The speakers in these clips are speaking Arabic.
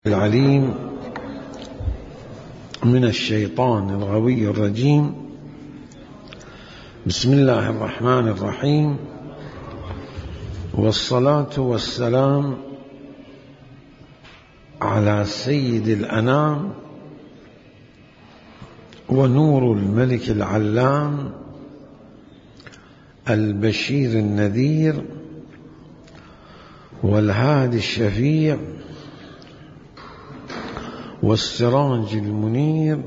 العليم من الشيطان الغوي الرجيم. بسم الله الرحمن الرحيم، والصلاة والسلام على سيد الأنام ونور الملك العلام البشير النذير والهادي الشفيع والسراج المنير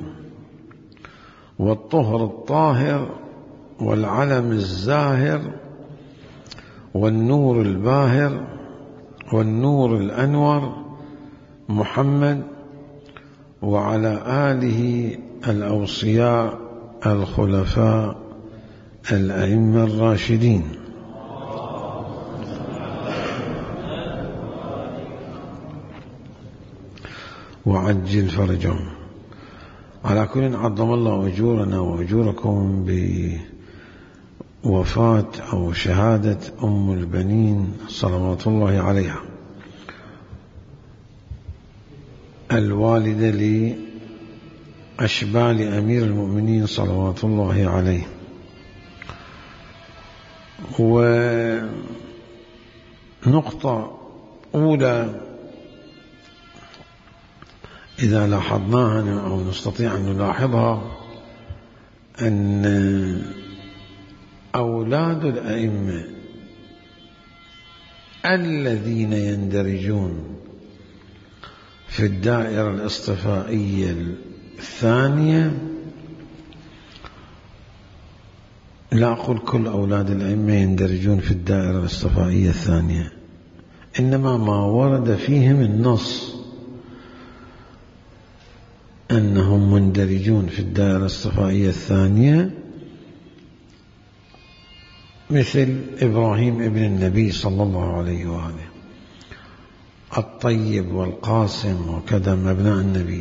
والطهر الطاهر والعلم الزاهر والنور الباهر والنور الأنور محمد وعلى آله الأوصياء الخلفاء الأئمة الراشدين. وعجل فرجهم. على كل عظم الله أجورنا وأجوركم بوفاة أو شهادة أم البنين صلوات الله عليها، الوالدة لأشبال أمير المؤمنين صلوات الله عليه. ونقطة أولى إذا لاحظناها أو نستطيع أن نلاحظها، أن أولاد الأئمة الذين يندرجون في الدائرة الاصطفائية الثانية، لا أقول كل أولاد الأئمة يندرجون في الدائرة الاصطفائية الثانية، إنما ما ورد فيهم النص أنهم مندرجون في الدائرة الاصطفائية الثانية، مثل إبراهيم ابن النبي صلى الله عليه وآله، الطيب والقاسم وكذا من أبناء النبي،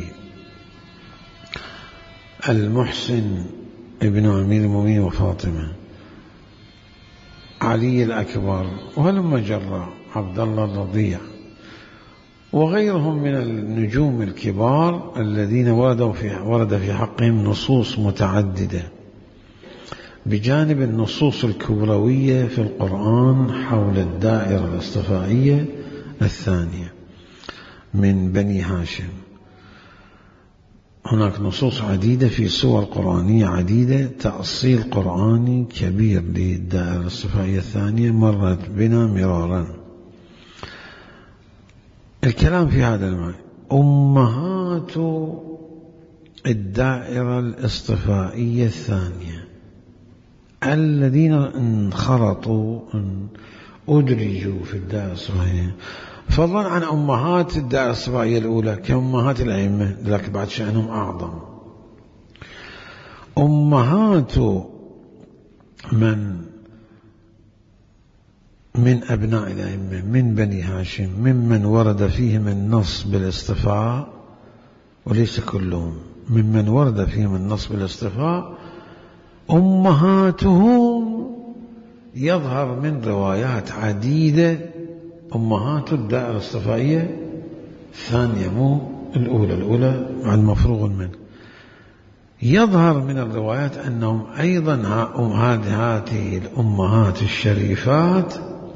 المحسن ابن أمير المؤمنين وفاطمة، علي الأكبر، وهلم جرى، عبد الله الرضيع، وغيرهم من النجوم الكبار الذين ورد في حقهم نصوص متعددة، بجانب النصوص الكبروية في القرآن حول الدائرة الاصطفائية الثانية من بني هاشم. هناك نصوص عديدة في سور قرآنية عديدة، تأصيل قرآني كبير للدائرة الاصطفائية الثانية مرت بنا مرارا. الكلام في هذا المعنى، أمهات الدائرة الاصطفائية الثانية الذين انخرطوا أدرجوا في الدائرة الاصطفائية، فضلا عن أمهات الدائرة الاصطفائية الأولى كأمهات الأئمة، لكن بعد شأنهم أعظم. أمهات من أبناء الأئمة من بني هاشم ممن ورد فيهم النص بالاصطفاء، وليس كلهم، ممن ورد فيهم النص بالاصطفاء، أمهاتهم يظهر من روايات عديدة، أمهات الدائرة الاصطفائية الثانية مو الأولى مع المفروغ منه، يظهر من الروايات أنهم أيضا هذه الأمهات الشريفات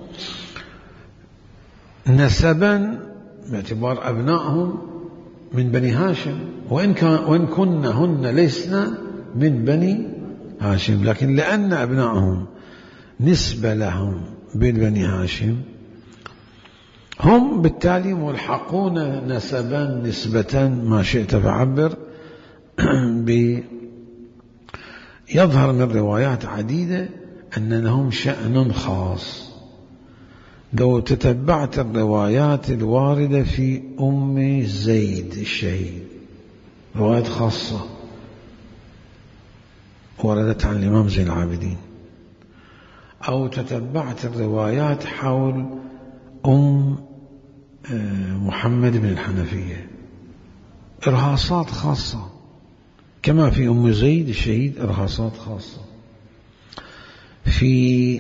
نسبا باعتبار أبنائهم من بني هاشم، وإن كنهن لسنا من بني هاشم، لكن لأن أبنائهم نسبة لهم بني هاشم، هم بالتالي ملحقون نسبة ما شئت فعبر يظهر من روايات عديدة أن لهم شأن خاص. لو تتبعت الروايات الواردة في أم زيد الشهيد، روايات خاصة وردت عن الإمام زين العابدين، أو تتبعت الروايات حول أم محمد بن الحنفية، إرهاصات خاصة، كما في أم زيد الشهيد إرهاصات خاصة. في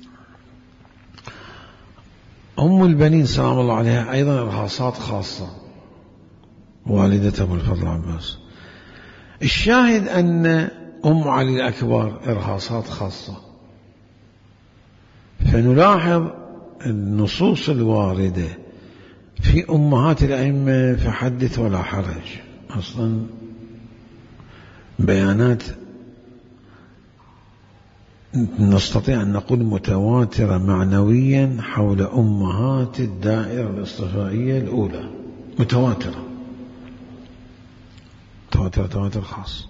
أم البنين سلام الله عليها أيضا إرهاصات خاصة، والدة أبو الفضل عباس. الشاهد أن أم علي الأكبر إرهاصات خاصة، فنلاحظ النصوص الواردة في أمهات الأئمة فحدث ولا حرج، أصلا بيانات نستطيع أن نقول متواترة معنويا حول أمهات الدائرة الاصطفائية الأولى، متواترة تواتر خاص.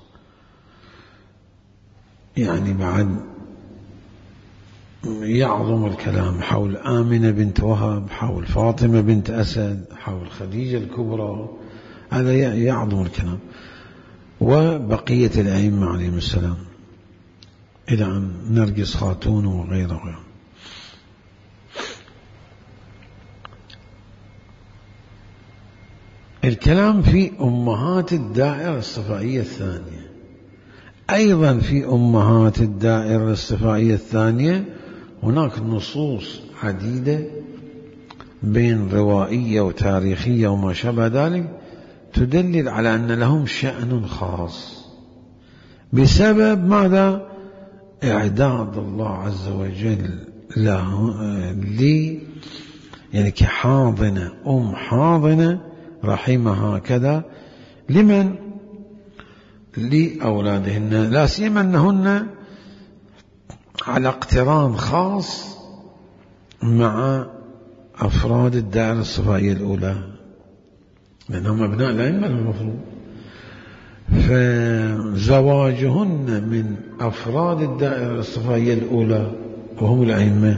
يعني بعد يعظم الكلام حول آمنة بنت وهب، حول فاطمة بنت أسد، حول خديجة الكبرى، هذا يعظم الكلام، وبقية الأئمة عليهم السلام إلى أن نرجس خاتون وغيره. الكلام في أمهات الدائرة الصفائية الثانية. أيضا في أمهات الدائرة الصفائية الثانية هناك نصوص عديدة بين روائية وتاريخية وما شابه ذلك تدلل على أن لهم شأن خاص بسبب ماذا؟ إعداد الله عز وجل له يعني كحاضنة، حاضنة رحمها كذا لمن؟ لأولادهن، لا سيما أنهن على اقتران خاص مع أفراد الدائرة الصفائية الأولى، لأنهم أبناء الأئمة المفروض، فزواجهن من أفراد الدائرة الصفائية الأولى وهم الأئمة،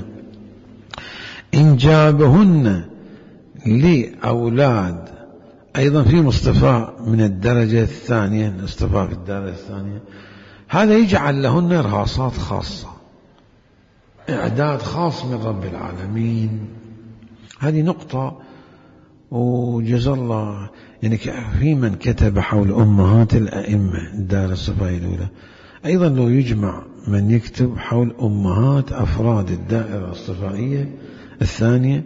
إنجابهن لأولاد أيضا في مصطفى من الدرجة الثانية، الاصطفاء في الدرجة الثانية، هذا يجعل لهن إرهاصات خاصة، إعداد خاص من رب العالمين. هذه نقطة، وجزا الله يعني في من كتب حول أمهات الأئمة الدائرة الصفائية الأولى، أيضا لو يجمع من يكتب حول أمهات أفراد الدائرة الصفائية الثانية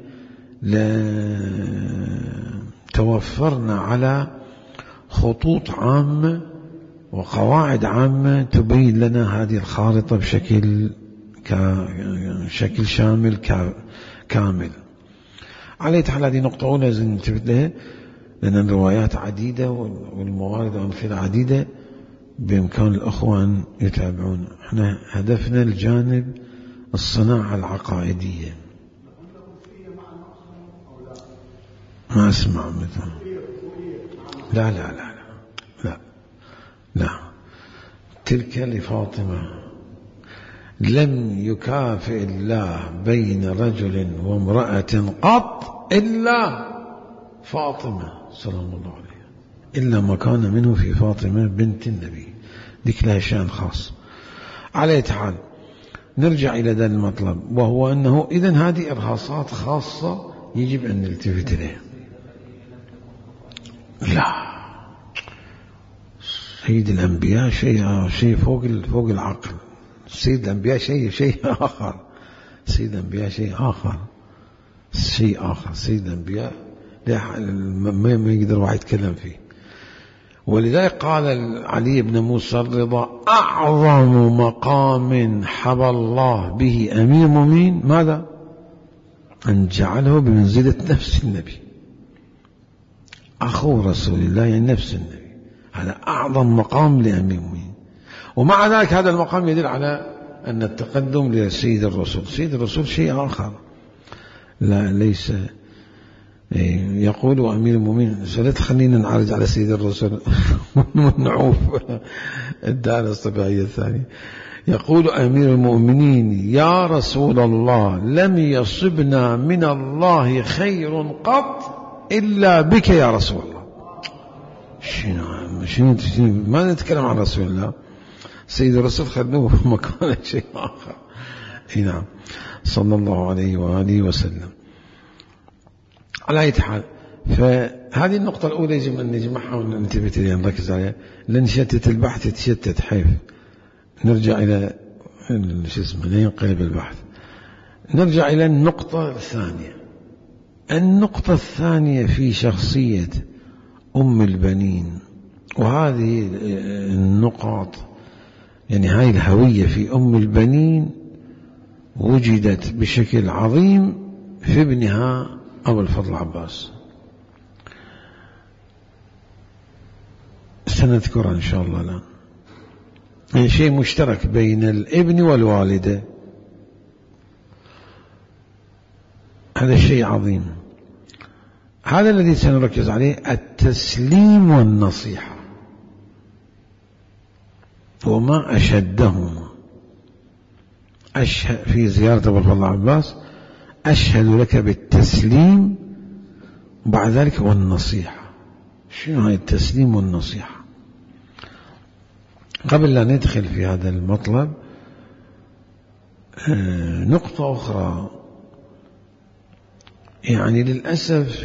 توفرنا على خطوط عامة وقواعد عامة تبين لنا هذه الخارطة بشكل شامل كامل. على حال هذه نقطة أولى لازم ننتبه لها، لأن الروايات عديدة والموارد وأمثلة عديدة بإمكان الأخوة أن يتابعون. احنا هدفنا الجانب الصناعة العقائدية. ما أسمع مثلا لا تلك لفاطمة، لم يكافئ الله بين رجل وامرأة قط إلا فاطمة صلى الله عليه، إلا ما كان منه في فاطمة بنت النبي، ذيك لها شأن خاص. على حال نرجع إلى ذا المطلب، وهو أنه إذن هذه إرهاصات خاصة يجب أن نلتفت إليها. لا، سيد الأنبياء شيء فوق العقل. سيد الأنبياء شيء آخر. سيد الأنبياء شيء آخر. سيد الأنبياء ما يقدر واحد يتكلم فيه. ولذلك قال علي بن موسى الرضا: أعظم مقام حبى الله به أمير المؤمنين ماذا؟ أن جعله بمنزلة نفس النبي، أخو رسول الله، يعني نفس النبي. هذا أعظم مقام لأمير المؤمنين. ومع ذلك هذا المقام يدل على أن التقدم لسيد الرسول. سيد الرسول شيء آخر، لا ليس يقول أمير المؤمنين. لا تخلينا نعرج على سيد الرسول ونعوف الدار الصباحية الثانية. يقول أمير المؤمنين: يا رسول الله، لم يصبنا من الله خير قط إلا بك يا رسول الله. شنو ما نتكلم عن رسول الله، سيد الرسول خلوه مكان شيء آخر. نعم، صلى الله عليه وآله وسلم. على أي حال، فهذه النقطة الأولى يجب أن نجمعها وننتبه إليها، نركز عليها، لأن شتت البحث يتشتت حيف. نرجع إلى ننقلب البحث. نرجع إلى النقطة الثانية. النقطة الثانية في شخصية أم البنين. وهذه النقاط يعني هاي الهوية في أم البنين وجدت بشكل عظيم في ابنها أبو الفضل العباس. سنذكر إن شاء الله الآن يعني شيء مشترك بين الابن والوالدة، هذا الشيء عظيم. هذا الذي سنركز عليه، التسليم والنصيحة، وما أشدهما. في زيارة أبو الفضل العباس أشهد لك بالتسليم، وبعد ذلك والنصيحة. شنو هاي التسليم والنصيحة؟ قبل لا ندخل في هذا المطلب، نقطة أخرى. يعني للأسف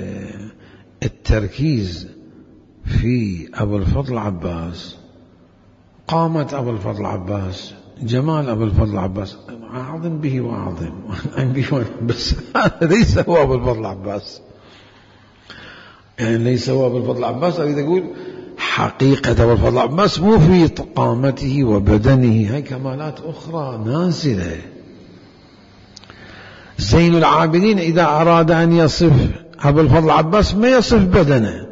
التركيز في أبو الفضل العباس، قامة أبو الفضل العباس، جمال أبو الفضل العباس، أعظم به وأعظم بس هذا ليس هو أبو الفضل العباس. يعني ليس هو أبو الفضل العباس، أريد أقول حقيقة أبو الفضل العباس مو في قامته وبدنه، هاي كمالات أخرى نازلة. زين العابدين إذا أراد أن يصف أبو الفضل العباس ما يصف بدنه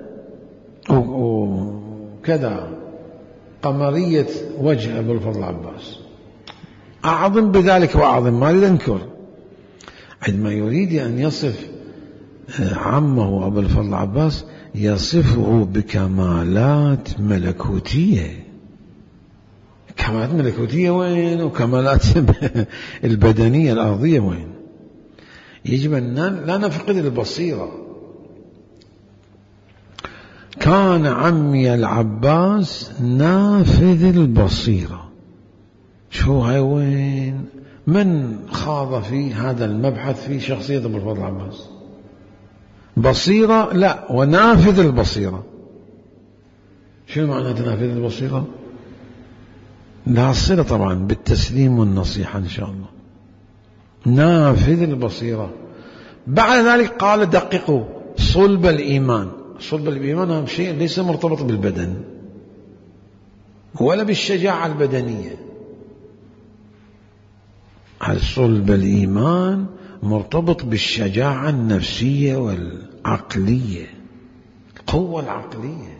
وكذا، قمرية وجه أبو الفضل العباس أعظم بذلك وأعظم، ما أريد أنكر. عندما يريد أن يصف عمه أبو الفضل العباس يصفه بكمالات ملكوتية. كمالات ملكوتية وين؟ وكمالات البدنية الأرضية وين؟ يجب أن لا نفقد البصيرة. كان عمي العباس نافذ البصيرة. شو هاي وين؟ من خاض في هذا المبحث في شخصية أبو الفضل العباس؟ بصيرة لا، ونافذ البصيرة. شو معنى نافذ البصيرة؟ لا صلة طبعا بالتسليم والنصيحة إن شاء الله. نافذ البصيرة. بعد ذلك قال دققوا صلب الإيمان. صلب الإيمان أهم شيء ليس مرتبط بالبدن ولا بالشجاعة البدنية. صلب الإيمان مرتبط بالشجاعة النفسية والعقلية، القوة العقلية.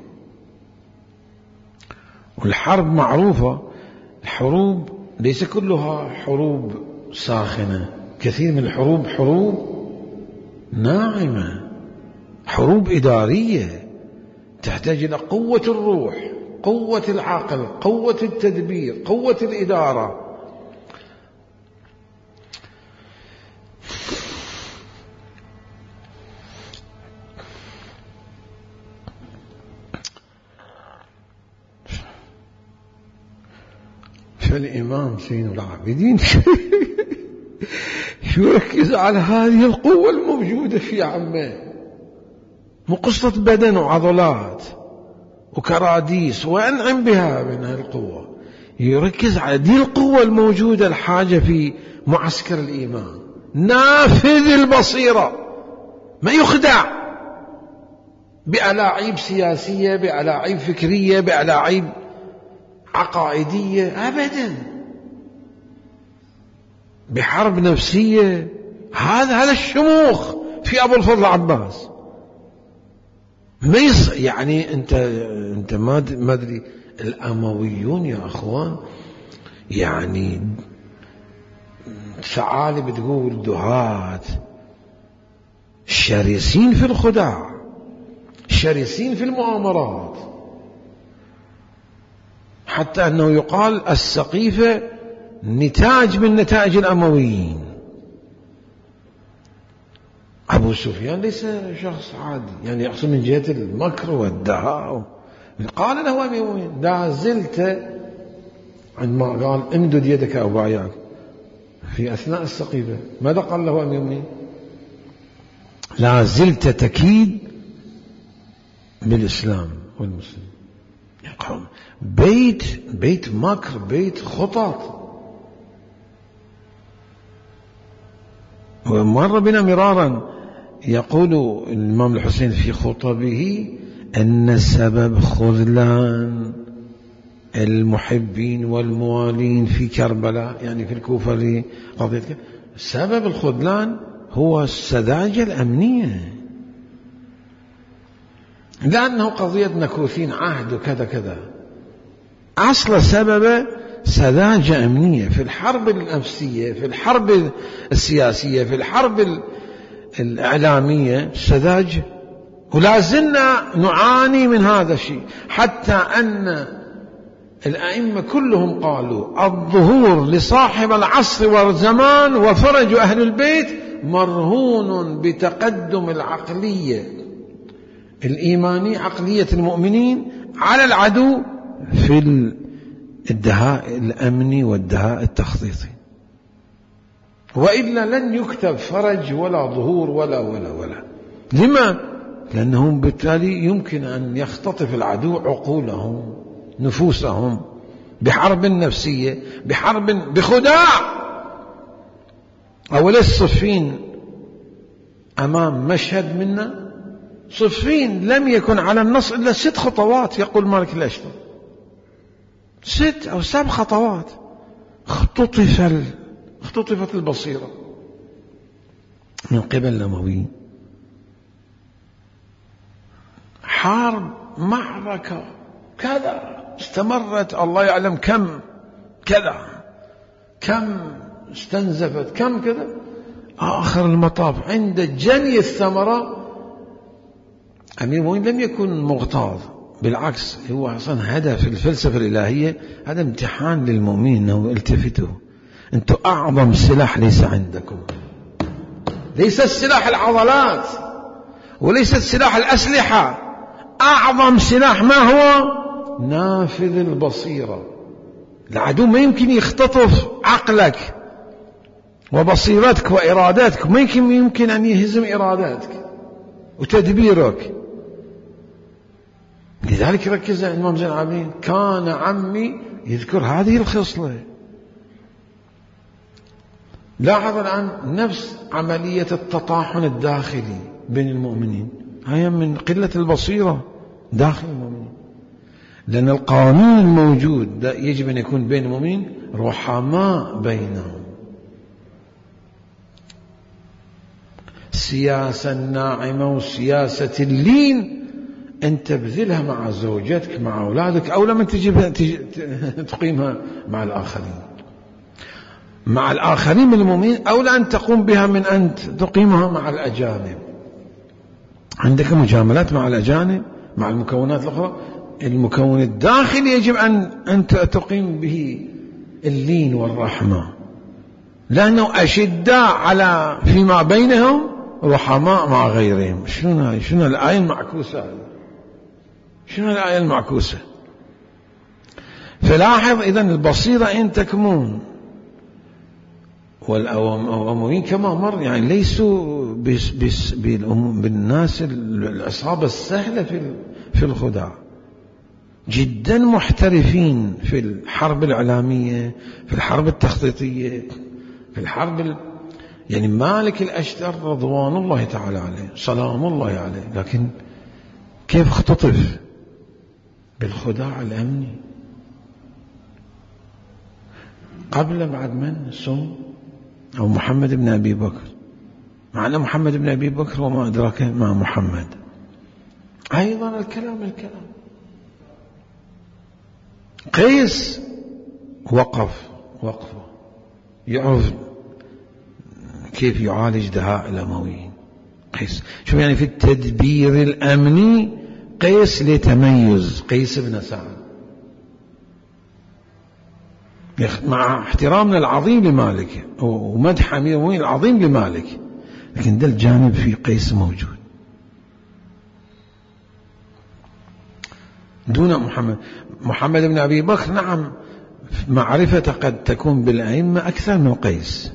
والحرب معروفة، الحروب ليس كلها حروب ساخنة، كثير من الحروب حروب ناعمة، حروب إدارية تحتاج إلى قوة الروح، قوة العقل، قوة التدبير، قوة الإدارة. فالإمام زين العابدين يركز على هذه القوة الموجودة في عمه، مو قصة بدن وعضلات وكراديس وأنعم بها من هذه القوة. يركز على دي القوة الموجودة الحاجة في معسكر الإيمان. نافذ البصيرة، ما يخدع بألاعيب سياسية، بألاعيب فكرية، بألاعيب عقائدية، أبدا، بحرب نفسية. هذا الشموخ في أبو الفضل العباس. يعني أنت ما أدري الأمويون يا أخوان، يعني ثعالب تقول دهاة، شرسين في الخداع، شرسين في المؤامرات، حتى أنه يقال السقيفة نتاج من نتائج الأمويين. أبو سفيان ليس شخص عادي، يعني يقصد من جهة المكر والدهاء. قال له أمير لا زلت، عندما قال امدد يدك أو بايعك في أثناء السقيفة، ماذا قال له أمير؟ لا زلت تكيد بالإسلام والمسلمين. يقول بيت مكر، بيت خطط. ومر بنا مرارا يقول الإمام الحسين في خطبه أن سبب خذلان المحبين والموالين في كربلاء، يعني في الكوفة لقضية سبب الخذلان هو السذاجة الأمنية، لأنه قضية نكوثين عهد وكذا كذا. أصل سبب سذاجة أمنية في الحرب النفسية، في الحرب السياسية، في الحرب الإعلامية، سذاجة. ولا زلنا نعاني من هذا الشيء، حتى أن الأئمة كلهم قالوا الظهور لصاحب العصر والزمان وفرج أهل البيت مرهون بتقدم العقلية الإيمانية، عقلية المؤمنين على العدو في الدهاء الأمني والدهاء التخطيطي، وإلا لن يكتب فرج ولا ظهور ولا ولا ولا. لما؟ لأنهم بالتالي يمكن أن يختطف العدو عقولهم نفوسهم بحرب نفسية، بحرب بخداع. أوليس صفين أمام مشهد منا؟ صفين لم يكن على النص إلا 6 خطوات، يقول مالك الأشتر 6 أو 7 خطوات، اختطفت البصيرة من قبل الأمويين. حرب، معركة كذا استمرت الله يعلم كم كذا، كم استنزفت، كم كذا. آخر المطاف عند جني الثمرة أمير المؤمنين لم يكن مغتاظ، بالعكس هو أصلا هدف الفلسفة الإلهية، هذا امتحان للمؤمنين أنه التفتوا، أنتم أعظم سلاح ليس عندكم، ليس السلاح العضلات وليس السلاح الأسلحة، أعظم سلاح ما هو؟ نافذ البصيرة. العدو ما يمكن يختطف عقلك وبصيرتك وإراداتك، ما يمكن أن يهزم إراداتك وتدبيرك. لذلك ركز الإمام زين العابدين، كان عمي يذكر هذه الخصلة. لاحظ الآن نفس عملية التطاحن الداخلي بين المؤمنين، هي من قلة البصيرة داخل المؤمنين، لأن القانون الموجود يجب أن يكون بين المؤمنين رحماء بينهم. السياسة الناعمة وسياسة اللين أن تبذلها مع زوجتك، مع أولادك، أو لما تقيمها مع الآخرين، مع الآخرين من المؤمنين، أو أن تقوم بها من أن تقيمها مع الأجانب. عندك مجاملات مع الأجانب، مع المكونات الأخرى، المكون الداخلي يجب أن تقيم به اللين والرحمة، لأنه أشداء على فيما بينهم رحماء مع غيرهم. شنو الآية المعكوسة؟ شنو الآية المعكوسة؟ فلاحظ إذن البصيرة إن تكمون، والأمويين كما مر يعني ليسوا بالناس العصابة السهلة في الخداع، جدا محترفين في الحرب الإعلامية، في الحرب التخطيطية، في الحرب يعني مالك الأشتر رضوان الله تعالى عليه سلام الله عليه، لكن كيف اختطف بالخداع الأمني قبل بعد من سم أو محمد بن أبي بكر، معنى محمد بن أبي بكر وما أدراك مع محمد. أيضا الكلام قيس وقفه يعرف كيف يعالج دهاء الأمويين. قيس شوف يعني في التدبير الأمني قيس لتميز، قيس بن سعد مع احترامنا العظيم لمالك ومدح أمير المؤمنين العظيم لمالك، لكن ده الجانب في قيس موجود دون محمد بن أبي بكر. نعم معرفة قد تكون بالأئمة أكثر من قيس،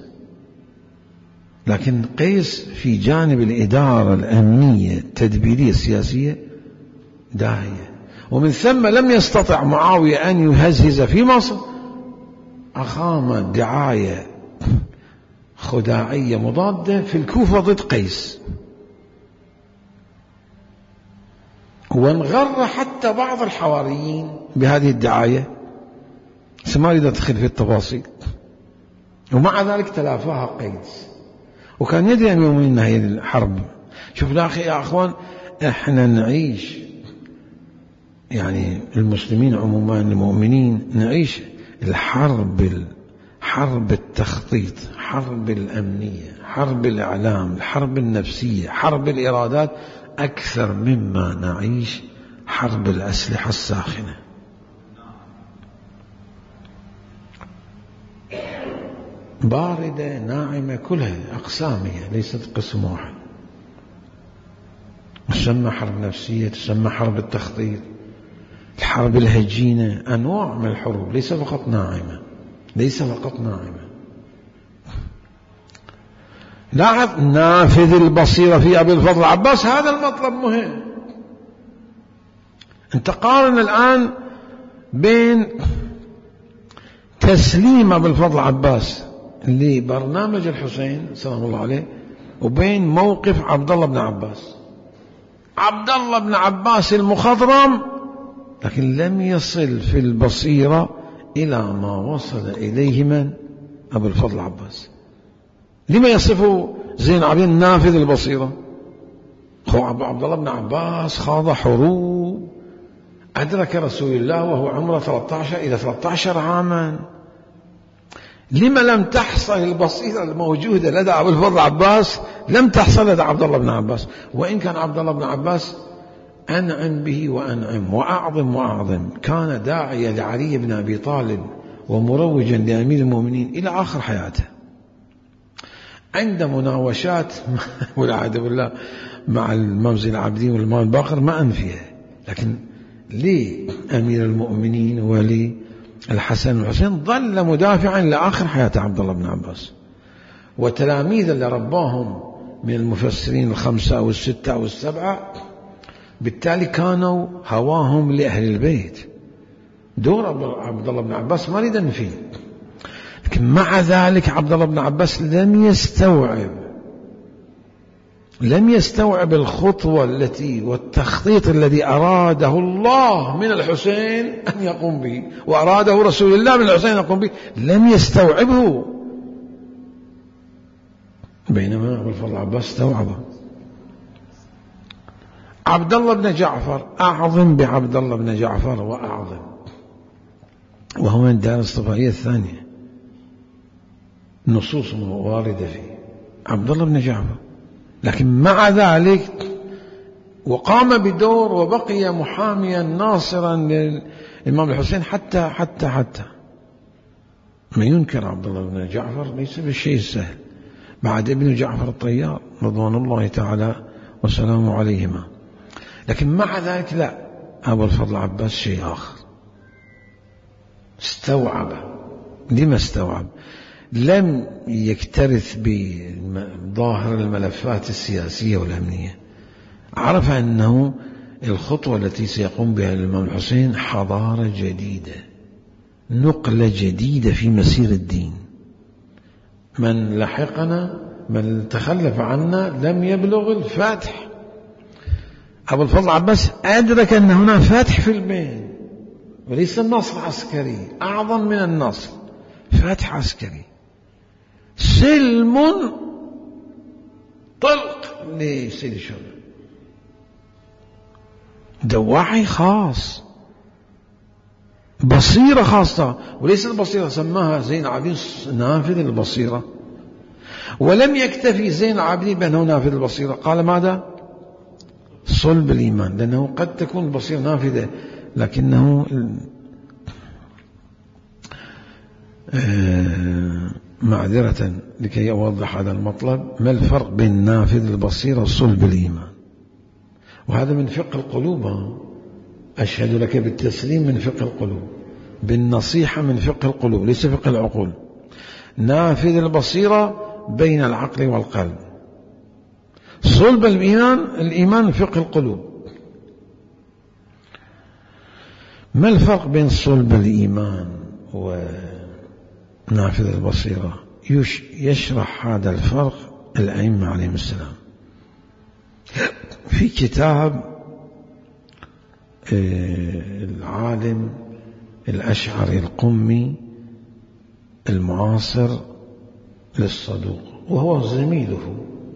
لكن قيس في جانب الإدارة الأمنية التدبيرية السياسية داهية، ومن ثم لم يستطع معاوية أن يهزز في مصر، أقام دعاية خداعية مضادة في الكوفة ضد قيس، وانغر حتى بعض الحواريين بهذه الدعاية، ما أريد أدخل في التفاصيل، ومع ذلك تلافاها قيس، وكان يدري أن يومين هي الحرب. شوف يا أخوان، إحنا نعيش يعني المسلمين عموما المؤمنين نعيش حرب التخطيط، حرب الأمنية، حرب الإعلام، الحرب النفسية، حرب الإرادات، أكثر مما نعيش حرب الأسلحة الساخنة. باردة ناعمة كلها أقسامها، ليست قسم واحد. تسمى حرب نفسية، تسمى حرب التخطيط، الحرب الهجينة، أنواع من الحروب، ليس فقط ناعمة، ليس فقط ناعمة. لاحظ نافذ البصيرة في أبي الفضل العباس، هذا المطلب مهم. أنت قارن الآن بين تسليم أبي الفضل العباس لبرنامج الحسين سلام الله عليه وبين موقف عبد الله بن عباس. عبد الله بن عباس المخضرم، لكن لم يصل في البصيرة إلى ما وصل إليه من أبو الفضل العباس. لما يصفه زين العابدين نافذ البصيرة؟ هو عبد الله بن عباس خاض حروب، أدرك رسول الله وهو عمره 13 إلى 13 عاما. لما لم تحصل البصيرة الموجودة لدى أبو الفضل العباس لم تحصل لدى عبد الله بن عباس؟ وإن كان عبد الله بن عباس أنعم به وأنعم وأعظم وأعظم، كان داعية لعلي بن أبي طالب ومروجا لأمير المؤمنين إلى آخر حياته. عند مناوشات والعياذ بالله مع الموزي العابدين والإمام الباقر ما أنفيها، لكن لأمير المؤمنين وللحسن والحسين ظل مدافعا لآخر حياة عبد الله بن عباس. وتلاميذ اللي رباهم من المفسرين 5 أو 6 أو 7 بالتالي كانوا هواهم لأهل البيت. دور عبد الله بن عباس ما نريد نفيه، لكن مع ذلك عبد الله بن عباس لم يستوعب الخطوة التي والتخطيط الذي أراده الله من الحسين أن يقوم به، وأراده رسول الله من الحسين أن يقوم به، لم يستوعبه، بينما أبو الفضل العباس استوعبه. عبد الله بن جعفر أعظم بعبد الله بن جعفر وأعظم، وهو من الدار الصفائية الثانية، نصوص واردة فيه عبد الله بن جعفر، لكن مع ذلك وقام بدور وبقي محاميا ناصرا للإمام الحسين حتى ما ينكر عبد الله بن جعفر ليس بالشيء السهل بعد ابن جعفر الطيار رضوان الله تعالى وسلامه عليهما. لكن مع ذلك لا، أبو الفضل العباس شيء آخر، استوعب. لما استوعب؟ لم يكترث بظاهر الملفات السياسية والأمنية، عرف أنه الخطوة التي سيقوم بها الإمام الحسين حضارة جديدة، نقلة جديدة في مسير الدين. من لحقنا، من تخلف عنا لم يبلغ الفتح. أبو الفضل العباس أدرك أن هنا فتح في البين، وليس النصر عسكري، أعظم من النصر فتح عسكري، سلم طلق لسيد الشهداء، دواعي خاص، بصيرة خاصة، وليس البصيرة سماها زين العابدين نافذ البصيرة. ولم يكتفي زين العابدين بأنه نافذ البصيرة، قال ماذا؟ صلب الإيمان، لأنه قد تكون البصيرة نافذة لكنه معذرة لكي أوضح هذا المطلب، ما الفرق بين نافذ البصيرة وصلب الإيمان؟ وهذا من فقه القلوب، أشهد لك بالتسليم من فقه القلوب، بالنصيحة من فقه القلوب، ليس فقه العقول. نافذ البصيرة بين العقل والقلب، صلب الإيمان فقه القلوب. ما الفرق بين صلب الإيمان ونافذ البصيرة؟ يشرح هذا الفرق الأئمة عليهم السلام في كتاب العالم الأشعري القمي المعاصر للصدوق وهو زميله.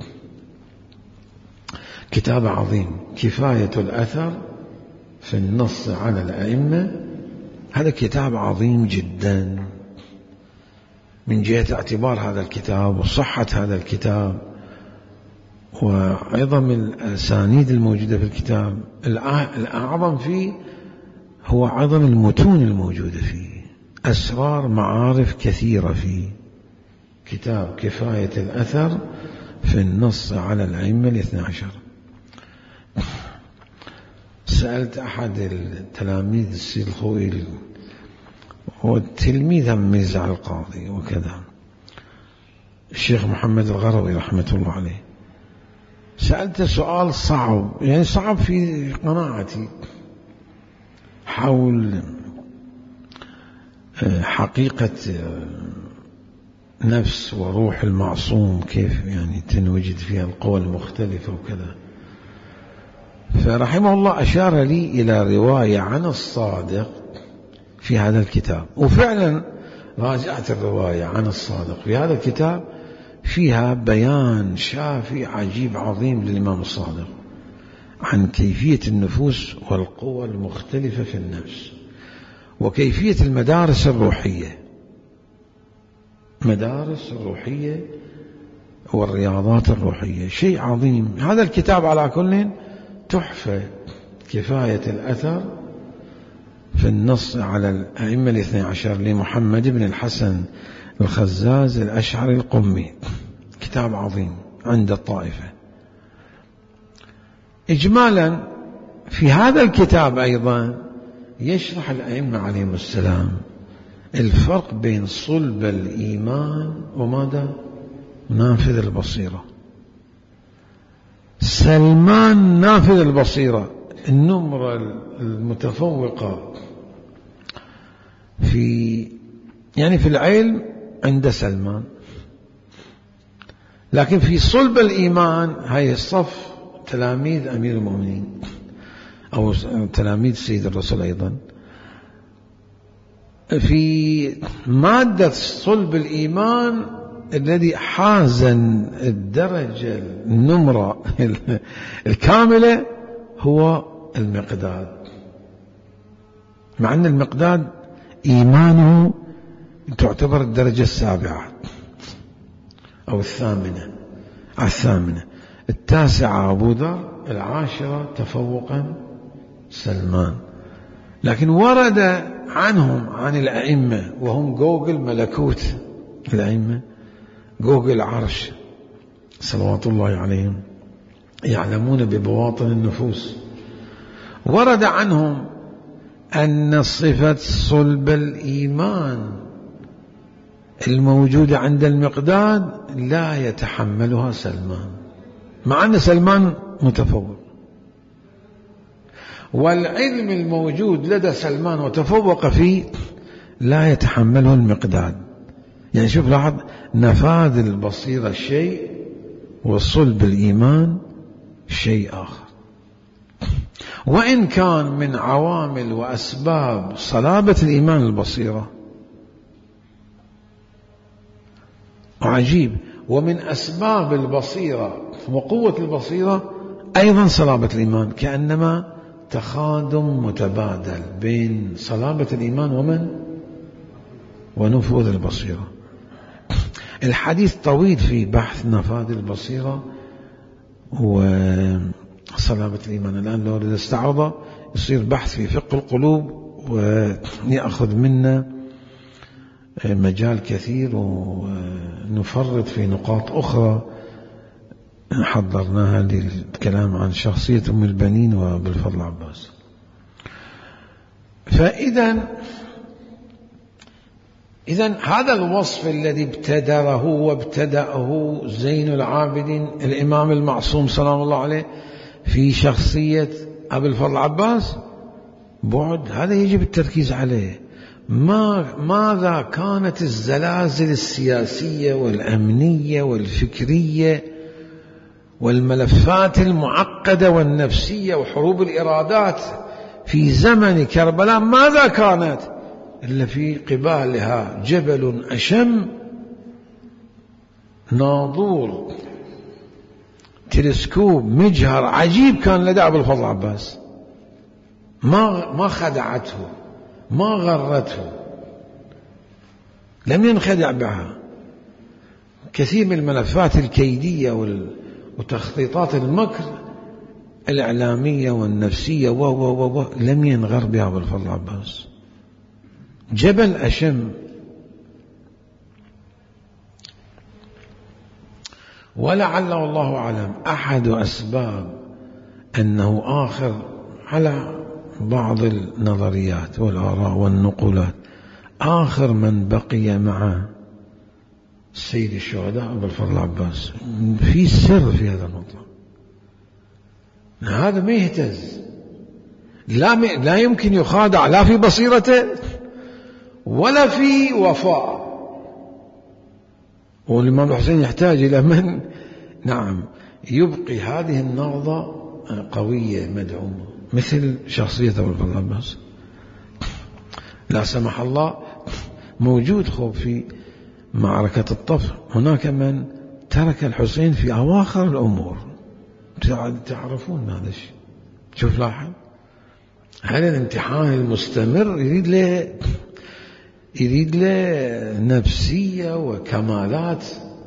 كتاب عظيم، كفاية الأثر في النص على الأئمة. هذا كتاب عظيم جدا من جهة اعتبار هذا الكتاب وصحة هذا الكتاب وعظم الأسانيد الموجودة في الكتاب. الأعظم فيه هو عظم المتون الموجودة فيه، أسرار معارف كثيرة فيه. كتاب كفاية الأثر في النص على الأئمة الاثنى عشر. سألت أحد التلاميذ السيد الخوئي، هو تلميذ ميزع القاضي وكذا، الشيخ محمد الغروي رحمة الله عليه. سألت سؤال صعب، يعني صعب في قناعتي، حول حقيقة نفس وروح المعصوم، كيف يعني تنوجد فيها القوى المختلفة وكذا. فرحمه الله أشار لي إلى رواية عن الصادق في هذا الكتاب، وفعلا راجعت الرواية عن الصادق في هذا الكتاب، فيها بيان شافي عجيب عظيم للإمام الصادق عن كيفية النفوس والقوى المختلفة في النفس، وكيفية المدارس الروحية، مدارس الروحية والرياضات الروحية. شيء عظيم هذا الكتاب. على كل تحفة كفاية الأثر في النص على الأئمة الاثنى عشر لمحمد بن الحسن الخزاز الأشعري القمي، كتاب عظيم عند الطائفة. إجمالا في هذا الكتاب أيضا يشرح الأئمة عليهم السلام الفرق بين صلب الإيمان وماذا؟ نافذ البصيرة. سلمان نافذ البصيرة، النمرة المتفوقة في العلم عند سلمان، لكن في صلب الإيمان هاي الصف تلاميذ أمير المؤمنين أو تلاميذ سيد الرسول. أيضا في مادة صلب الإيمان الذي حاز الدرجة النمرة الكاملة هو المقداد، مع أن المقداد إيمانه تعتبر الدرجة السابعة أو الثامنة، التاسعة أبو ذر، العاشرة تفوقا سلمان. لكن ورد عنهم عن الأئمة وهم جوجل ملكوت الأئمة، جوجل عرش صلوات الله عليهم، يعلمون ببواطن النفوس. ورد عنهم أن صفة صلب الإيمان الموجودة عند المقداد لا يتحملها سلمان، مع أن سلمان متفوق، والعلم الموجود لدى سلمان وتفوق فيه لا يتحمله المقداد. يعني شوف لاحظ، نفاذ البصيرة شيء وصلب الإيمان شيء آخر. وإن كان من عوامل وأسباب صلابة الإيمان البصيرة، عجيب، ومن أسباب البصيرة وقوة البصيرة أيضا صلابة الإيمان، كأنما تخادم متبادل بين صلابة الإيمان ونفوذ البصيرة. الحديث طويل في بحث نفاذ البصيرة وصلابة الإيمان. الآن لو استعرض يصير بحث في فقه القلوب ويأخذ منا مجال كثير، ونفرط في نقاط أخرى حضرناها للكلام عن شخصية أم البنين وبالفضل عباس. فإذا هذا الوصف الذي ابتدره وابتدأه زين العابدين الإمام المعصوم سلام الله عليه في شخصية أبي الفضل عباس، بعد هذا يجب التركيز عليه. ماذا كانت الزلازل السياسية والأمنية والفكرية والملفات المعقدة والنفسية وحروب الإرادات في زمن كربلاء ماذا كانت إلا في قبالها جبل أشم ناظور تلسكوب مجهر عجيب كان لدى أبو الفضل عباس، ما خدعته، ما غرته، لم ينخدع بها. كثير من الملفات الكيدية وتخطيطات المكر الإعلامية والنفسية لم ينغر بها أبو الفضل عباس. جبل أشم. ولعل والله أعلم أحد أسباب أنه آخر على بعض النظريات والآراء والنقولات آخر من بقي مع سيد الشهداء أبو الفضل عباس. في سر في هذا المطلب، هذا ما يهتز، لا يمكن يخادع لا في بصيرته ولا في وفاء. والإمام الحسين يحتاج إلى من يبقي هذه النهضة قوية مدعومة مثل شخصية أبو الفضل عباس. لا سمح الله موجود في معركة الطف هناك من ترك الحسين في أواخر الأمور. تعرفون هذا الشيء. شوف لاحظ هذا الامتحان المستمر يريد له نفسية وكمالات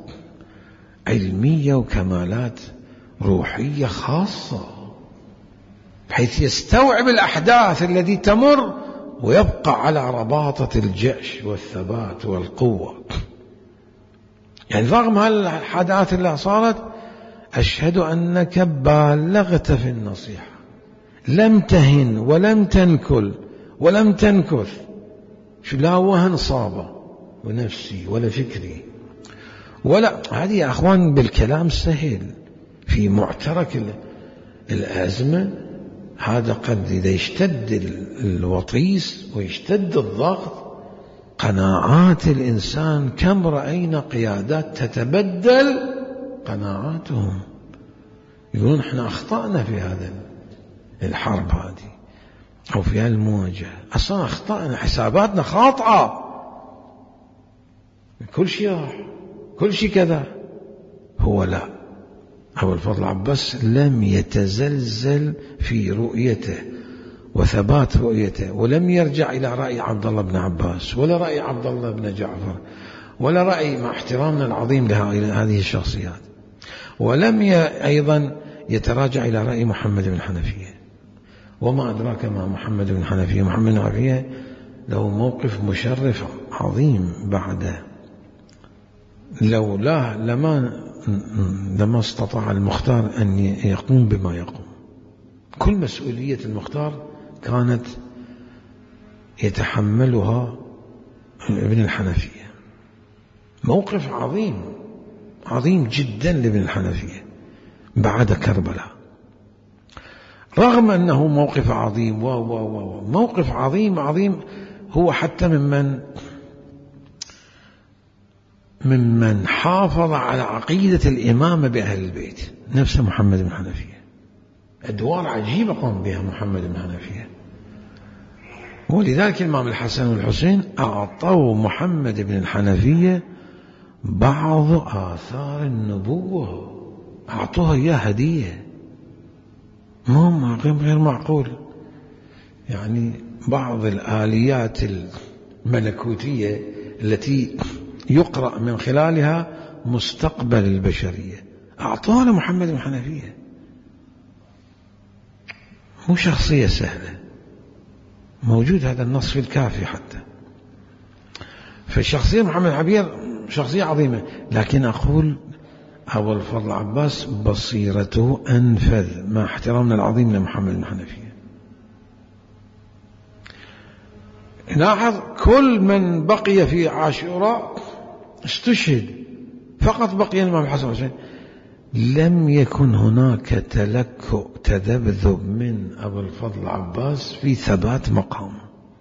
علمية وكمالات روحية خاصة بحيث يستوعب الأحداث التي تمر ويبقى على رباطة الجأش والثبات والقوة. يعني رغم هالحدث اللي صارت أشهد أنك بالغت في النصيحة، لم تهن ولم تنكل ولم تنكث، لا وهن صابة ونفسي ولا فكري ولا هذه يا أخوان بالكلام سهل. في معترك الأزمة هذا قد إذا يشتد الوطيس ويشتد الضغط قناعات الإنسان، كم رأينا قيادات تتبدل قناعاتهم، يقولون احنا أخطأنا في هذا الحرب هذه أو في هالمواجهة، أصلا أخطأنا، حساباتنا خاطئة، كل شيء راح، كل شيء كذا. هو لا، أبو الفضل عباس لم يتزلزل في رؤيته وثبات رؤيته، ولم يرجع إلى رأي عبد الله بن عباس ولا رأي عبد الله بن جعفر ولا رأي، مع احترامنا العظيم لهذه الشخصيات، ولم أيضا يتراجع إلى رأي محمد بن حنفية. وما أدراك ما محمد بن حنفية. محمد بن حنفية له موقف مشرف عظيم بعده، لولاه لما استطاع المختار أن يقوم بما يقوم. كل مسؤولية المختار كانت يتحملها ابن الحنفية. موقف عظيم عظيم جدا لابن الحنفية بعد كربلاء، رغم أنه موقف عظيم موقف عظيم. هو حتى ممن حافظ على عقيدة الإمامة بأهل البيت، نفس محمد بن حنفية. أدوار عجيبة قام بها محمد بن حنفية، ولذلك الإمام الحسن والحسين أعطوا محمد بن الحنفية بعض آثار النبوة، أعطوها إياه هدية، مهم غير معقول. يعني بعض الآليات الملكوتية التي يقرأ من خلالها مستقبل البشرية أعطوها لمحمد بن حنفية. مو شخصية سهلة، موجود هذا النص في الكافي حتى. فالشخصية محمد بن حنفية شخصية عظيمة، لكن أقول أبو الفضل عباس بصيرته أنفذ، مع احترامنا العظيم لمحمد بن حنفية. لاحظ كل من بقي في عاشوراء استشهد، فقط بقي الإمام الحسن والحسين. لم يكن هناك تلكؤ تذبذب من أبو الفضل عباس في ثبات مقامه.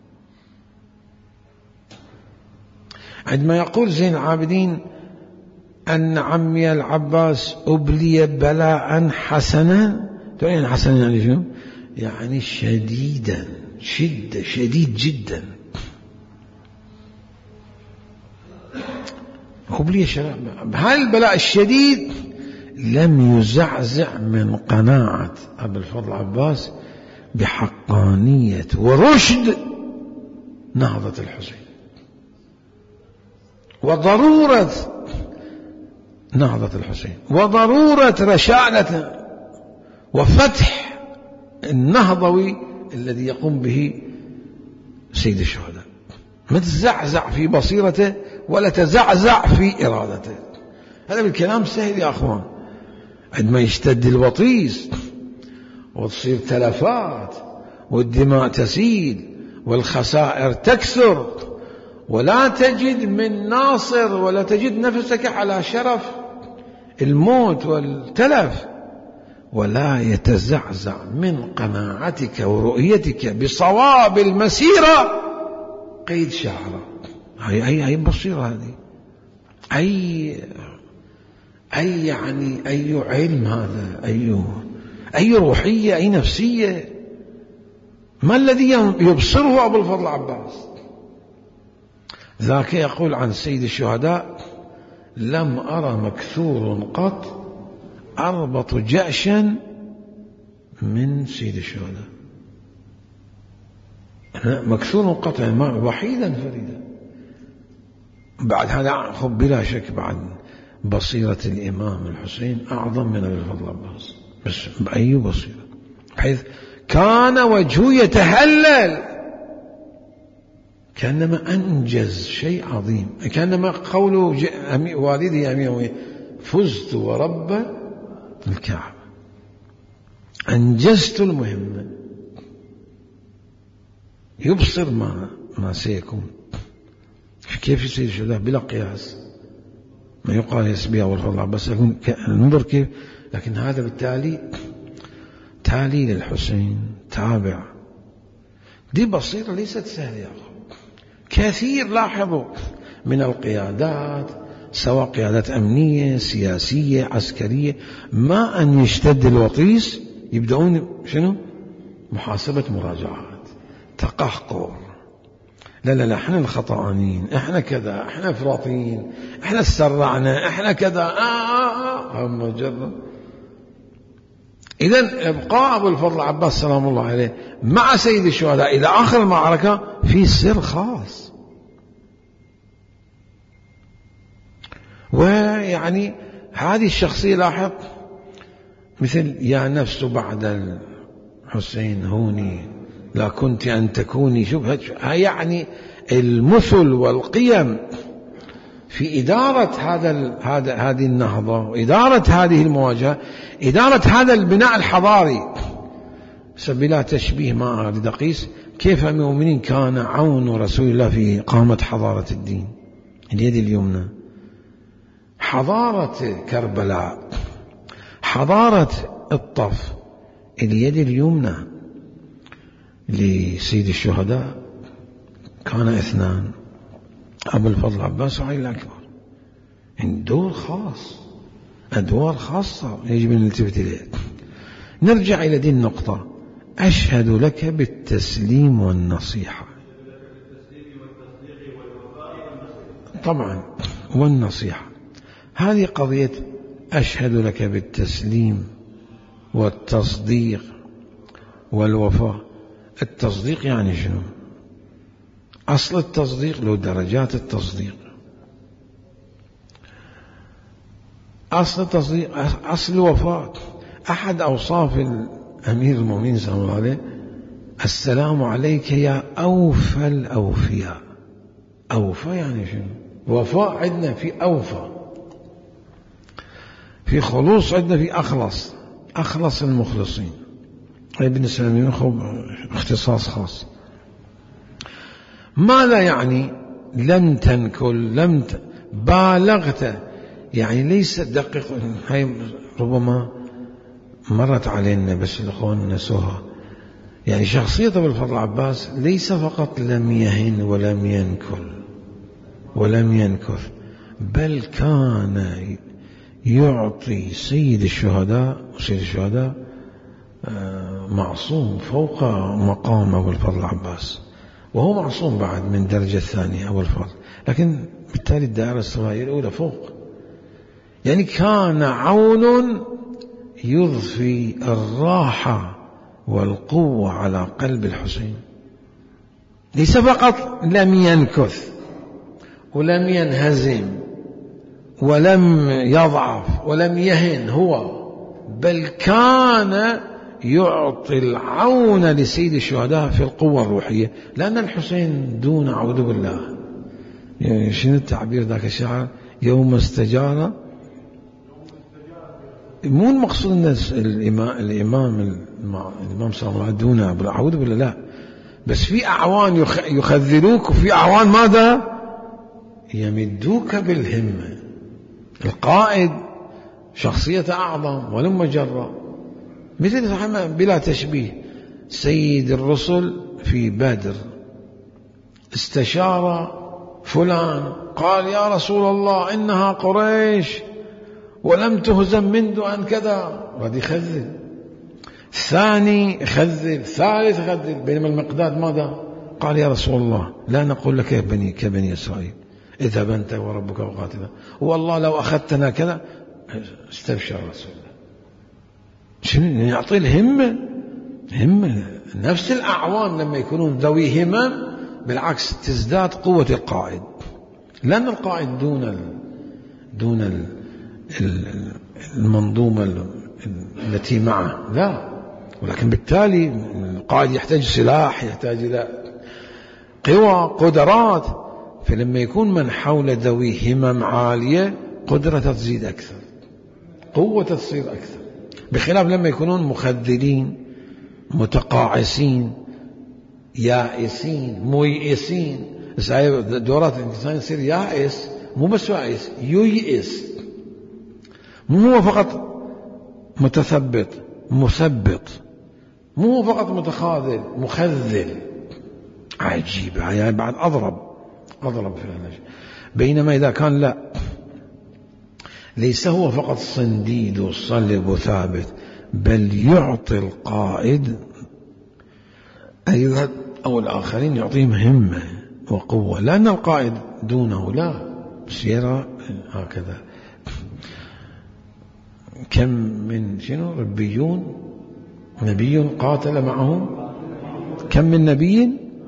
عندما يقول زين العابدين أن عمي العباس أبلي بلاء حسنا، تقولين حسنا يعني شنو؟ يعني شديدا، شدة، شديد جدا. هو بلي شباب هذا البلاء الشديد لم يزعزع من قناعة أبي الفضل عباس بحقانية ورشد نهضة الحسين وضرورة نهضة الحسين وضرورة رشادة وفتح النهضوي الذي يقوم به سيد الشهداء. ما تزعزع في بصيرته ولا تزعزع في إرادته. هذا بالكلام سهل يا أخوان. عندما يشتد الوطيس وتصير تلفات والدماء تسيل والخسائر تكثر ولا تجد من ناصر ولا تجد نفسك على شرف الموت والتلف، ولا يتزعزع من قناعتك ورؤيتك بصواب المسيرة قيد شعرة. أي بصيرة هذه، أي يعني أي علم هذا، أي روحية، أي نفسية. ما الذي يبصره أبو الفضل عباس؟ ذاك يقول عن سيد الشهداء: لم أرى مكسور قط أربط جأشا من سيد الشهداء. مكسور قط وحيدا فريدا. بعد هذا بلا شك بعد بصيرة الإمام الحسين أعظم من أبي الفضل عباس، بس بأي بصيرة، بحيث كان وجهه يتهلل كأنما أنجز شيء عظيم، كأنما قول والده أمير: فزت ورب الكعبة، أنجزت المهمة. يبصر ما سيكون. كيف يصير الشهداء بلا قياس؟ ما يقال يسبي أبو الفضل عباس، ننظر كيف. لكن هذا بالتالي تالي للحسين، تابع. دي بصيرة ليست سهلة يا أخو. كثير لاحظوا من القيادات، سواء قيادات أمنية، سياسية، عسكرية، ما أن يشتد الوطيس يبدأون شنو؟ محاسبة مراجعات، تقهقر. لا احنا الخطأانين، احنا كذا، احنا افراطيين، احنا تسرعنا، احنا كذا. مجرد. إذن ابقاء ابو الفضل عباس سلام الله عليه مع سيد الشهداء الى اخر المعركة في سر خاص. ويعني هذه الشخصية لاحظ مثل: يا نفس بعد الحسين هوني لا كنت أن تكوني. شوف يعني المثل والقيم في إدارة هذه النهضة، وإدارة هذه المواجهة، إدارة هذا البناء الحضاري. بلا تشبيه ما أريد أقيس كيف أمير المؤمنين كان عون رسول الله في إقامة حضارة الدين، اليد اليمنى. حضارة كربلاء، حضارة الطف، اليد اليمنى لسيد الشهداء كان اثنان: أبو الفضل عباس وعلي الأكبر. دور خاص، أدوار خاصة يجب أن نلتفت إليها. نرجع إلى دي النقطة: أشهد لك بالتسليم والنصيحة. طبعا والنصيحة، هذه قضية أشهد لك بالتسليم والتصديق والوفاء. التصديق يعني شنو؟ أصل التصديق له درجات. التصديق أصل التصديق، أصل الوفاء. أحد أوصاف الأمير المؤمنين صلى الله عليه: السلام عليك يا أوفى الأوفياء. أوفى يعني شنو؟ وفاء عندنا في أوفى، في خلوص عندنا في أخلص، أخلص المخلصين. ابن سلمي اختصاص خاص. ماذا يعني لم تنكل، بالغت، يعني ليس دقيق. هاي ربما مرت علينا بس الأخوان نسوها. يعني شخصية أبو الفضل عباس ليس فقط لم يهن ولم ينكل ولم ينكث، بل كان يعطي سيد الشهداء معصوم فوق مقام أبو الفضل العباس، وهو معصوم بعد من درجة ثانية أبو الفضل، لكن بالتالي الدائرة الصفائية الأولى فوق. يعني كان عون يضفي الراحة والقوة على قلب الحسين، ليس فقط لم ينكث ولم ينهزم ولم يضعف ولم يهن هو، بل كان يعطي العون لسيد الشهداء في القوة الروحية، لأن الحسين دون، أعوذ بالله، يعني شنو التعبير ذاك الشاعر، يوم استجار، مو المقصود أن الإمام صلى الله عليه وسلم دون، أعوذ بالله، لا، بس في أعوان يخذلوك، وفي أعوان ماذا يمدوك بالهمة. القائد شخصية أعظم ولم مجرة، مثل بلا تشبيه سيد الرسل في بدر استشار فلان، قال يا رسول الله إنها قريش ولم تهزم منذ أن كذا، راد يخذل، ثاني يخذل، ثالث يخذل، بينما المقداد ماذا قال؟ يا رسول الله لا نقول لك كبني إسرائيل اذهب أنت وربك وقاتلا، والله لو أخذتنا كذا. استبشر رسول الله، شنو يعطي الهمة، همة. نفس الأعوان لما يكونون ذوي همم بالعكس تزداد قوة القائد، لأن القائد دون المنظومة التي معه، لا، ولكن بالتالي القائد يحتاج سلاح، يحتاج إلى قوى، قدرات، فلما يكون من حول ذوي همم عالية قدرته تزيد أكثر، قوة تصير أكثر، بخلاف لما يكونون مخذلين، متقاعسين، يائسين، ميئسين. دورات الإنسان يصير يائس، مو بس يائس، ييئس، مو هو فقط متثبط مثبط، مو هو فقط متخاذل مخذل. عجيب، يعني بعد أضرب في النجم. بينما إذا كان لا، ليس هو فقط صنديد وصلب وثابت، بل يعطي القائد أيضا أو الآخرين، يعطيهم همة وقوة، لأن القائد دونه لا، بس يرى هكذا. كم من ربيون، نبي قاتل معهم، كم من نبي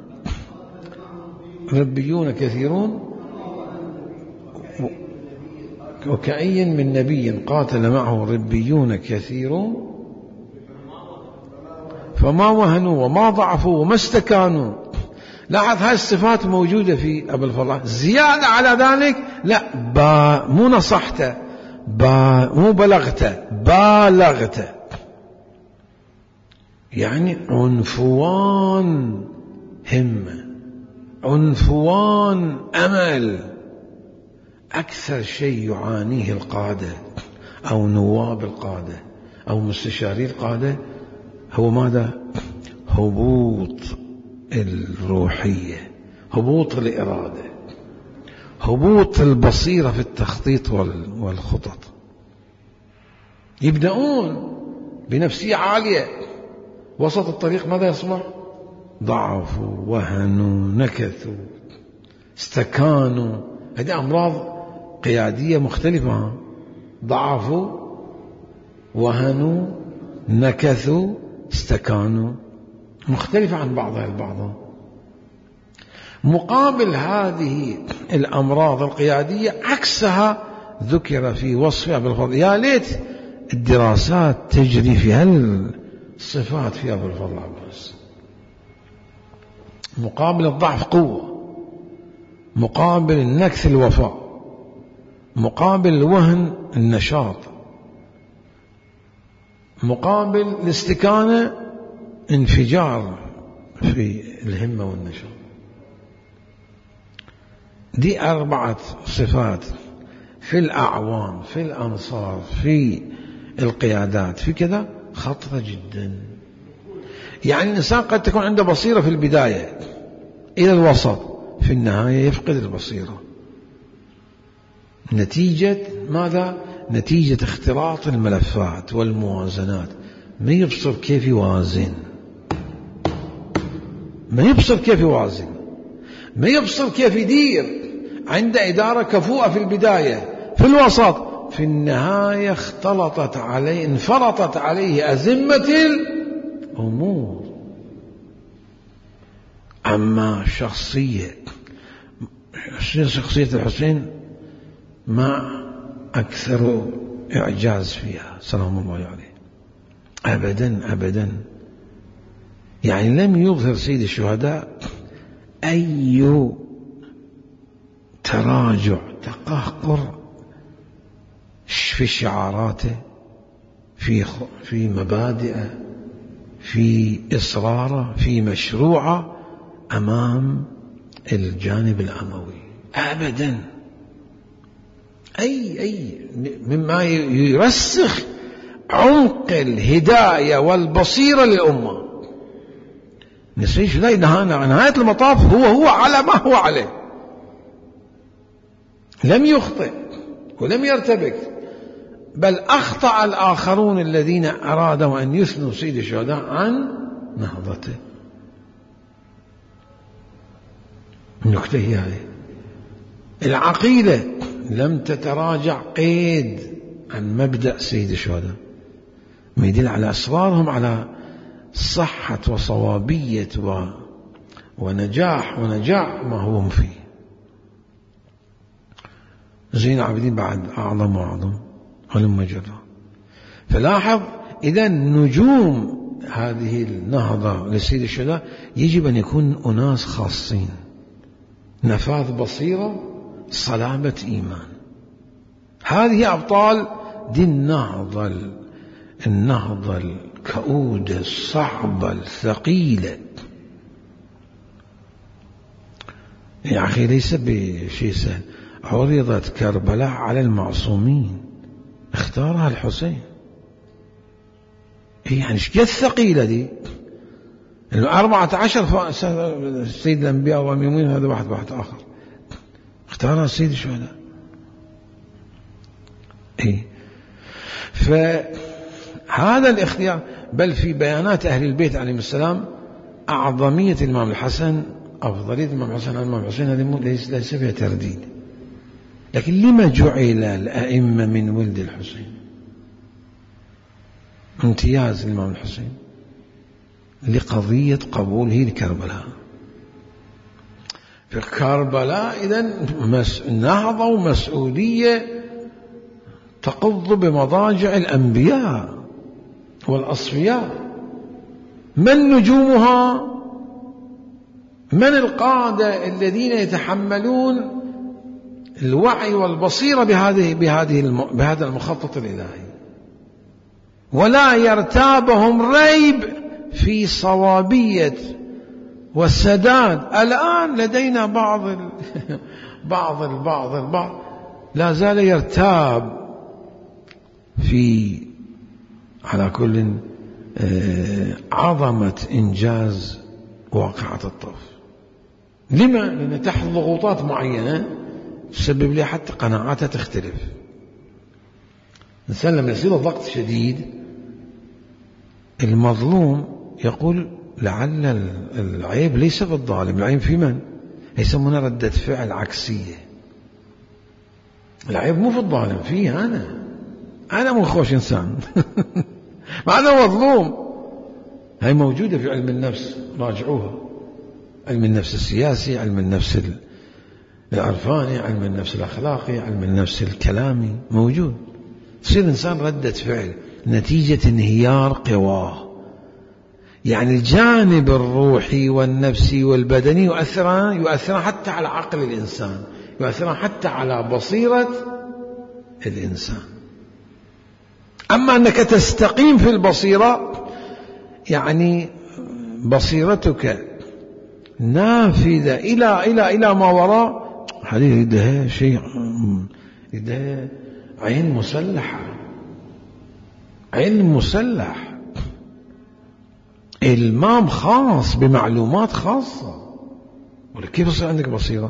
ربيون كثيرون، وكأي من نبي قاتل معه ربيون كثيرون فما وهنوا وما ضعفوا وما استكانوا. لاحظ هاي الصفات موجودة في أبو الفضل. زيادة على ذلك، لا، مو نصحته، مو بلغته، بالغته، يعني عنفوان همة، عنفوان أمل. أكثر شيء يعانيه القادة أو نواب القادة أو مستشاري القادة هو ماذا؟ هبوط الروحية، هبوط الإرادة، هبوط البصيرة في التخطيط والخطط. يبدأون بنفسية عالية، وسط الطريق ماذا يصنع؟ ضعفوا، وهنوا، نكثوا، استكانوا. هذه أمراض قيادية مختلفة، ضعفوا، وهنوا، نكثوا، استكانوا، مختلفة عن بعضها البعض. مقابل هذه الأمراض القيادية عكسها ذكر في وصف أبي الفضل. يا ليت الدراسات تجري في هالصفات في أبي الفضل العباس. مقابل الضعف قوة، مقابل النكث الوفاء، مقابل الوهن النشاط، مقابل الاستكانة انفجار في الهمة والنشاط. دي 4 صفات في الأعوان، في الأنصار، في القيادات، في كذا خطرة جدا. يعني الإنسان قد تكون عنده بصيرة في البداية إلى الوسط، في النهاية يفقد البصيرة. نتيجة ماذا؟ نتيجة اختلاط الملفات والموازنات ما يبصر كيف يوازن، ما يبصر كيف يوازن، ما يبصر كيف يدير. عند إدارة كفوءة في البداية، في الوسط، في النهاية انفرطت عليه أزمة الأمور. أما شخصية الحسين ما أكثر إعجاز فيها سلام الله عليه، أبدا أبدا. يعني لم يظهر سيد الشهداء أي تراجع، تقهقر في شعاراته، في مبادئه، في إصراره، في مشروعه أمام الجانب الأموي أبدا. أي مما يرسخ عمق الهداية والبصيرة للأمة. نسيش لا نهاية المطاف هو على ما هو عليه، لم يخطئ ولم يرتبك، بل أخطأ الآخرون الذين أرادوا أن يثنوا سيد الشهداء عن نهضته. النكتة هي هذه. العقيدة لم تتراجع قيد عن مبدأ سيد الشهداء، ما يدل على إصرارهم على صحة وصوابية ونجاح ما هم فيه. زين العابدين بعد أعظم وأعظم ولم جرة. فلاحظ إذا نجوم هذه النهضة لسيد الشهداء يجب أن يكون أناس خاصين، نفاذ بصيرة، صلابة إيمان. هذه أبطال دي النهضة الكؤودة الصعبة الثقيلة. يا أخي ليس بشيء سهل. عرضت كربلاء على المعصومين، اختارها الحسين. يعني ايش قد ثقيلة دي؟ 14 سيد الأنبياء والمؤمنين، هذا واحد آخر اختارها السيد الشهداء. فهذا الاختيار، بل في بيانات أهل البيت عليهم السلام أعظمية الإمام الحسن، أفضلية الإمام الحسن على الإمام الحسين، هذه ليس فيها ترديد. لكن لما جعل الأئمة من ولد الحسين؟ امتياز الإمام الحسين لقضية قبوله لكربلاء. في كربلاء إذن نهضة ومسؤولية تقض بمضاجع الأنبياء والأصفياء. من نجومها؟ من القادة الذين يتحملون الوعي والبصيرة بهذا المخطط الإلهي، ولا يرتابهم ريب في صوابية والسداد. الآن لدينا بعض لا زال يرتاب في على كل عظمة إنجاز واقعة الطرف. لما؟ لأن تحت ضغوطات معينة تسبب لها حتى قناعاتها تختلف. الإنسان لما يصير ضغط شديد، المظلوم يقول لعل العيب ليس في الظالم، العيب في من؟ يسمونها ردة فعل عكسية. العيب مو في الظالم، فيه أنا مو خوش إنسان ما أنا مظلوم. هاي موجودة في علم النفس، راجعوها. علم النفس السياسي، علم النفس العرفاني، علم النفس الأخلاقي، علم النفس الكلامي، موجود. تصير إنسان ردة فعل نتيجة انهيار قواه. يعني الجانب الروحي والنفسي والبدني يؤثران حتى على عقل الإنسان، يؤثران حتى على بصيرة الإنسان. أما أنك تستقيم في البصيرة، يعني بصيرتك نافذة إلى ما وراء، هذه يدها شيء، يدها عين مسلحة، علم مسلح، إلمام خاص بمعلومات خاصة. ولكيف يصير عندك بصيرة؟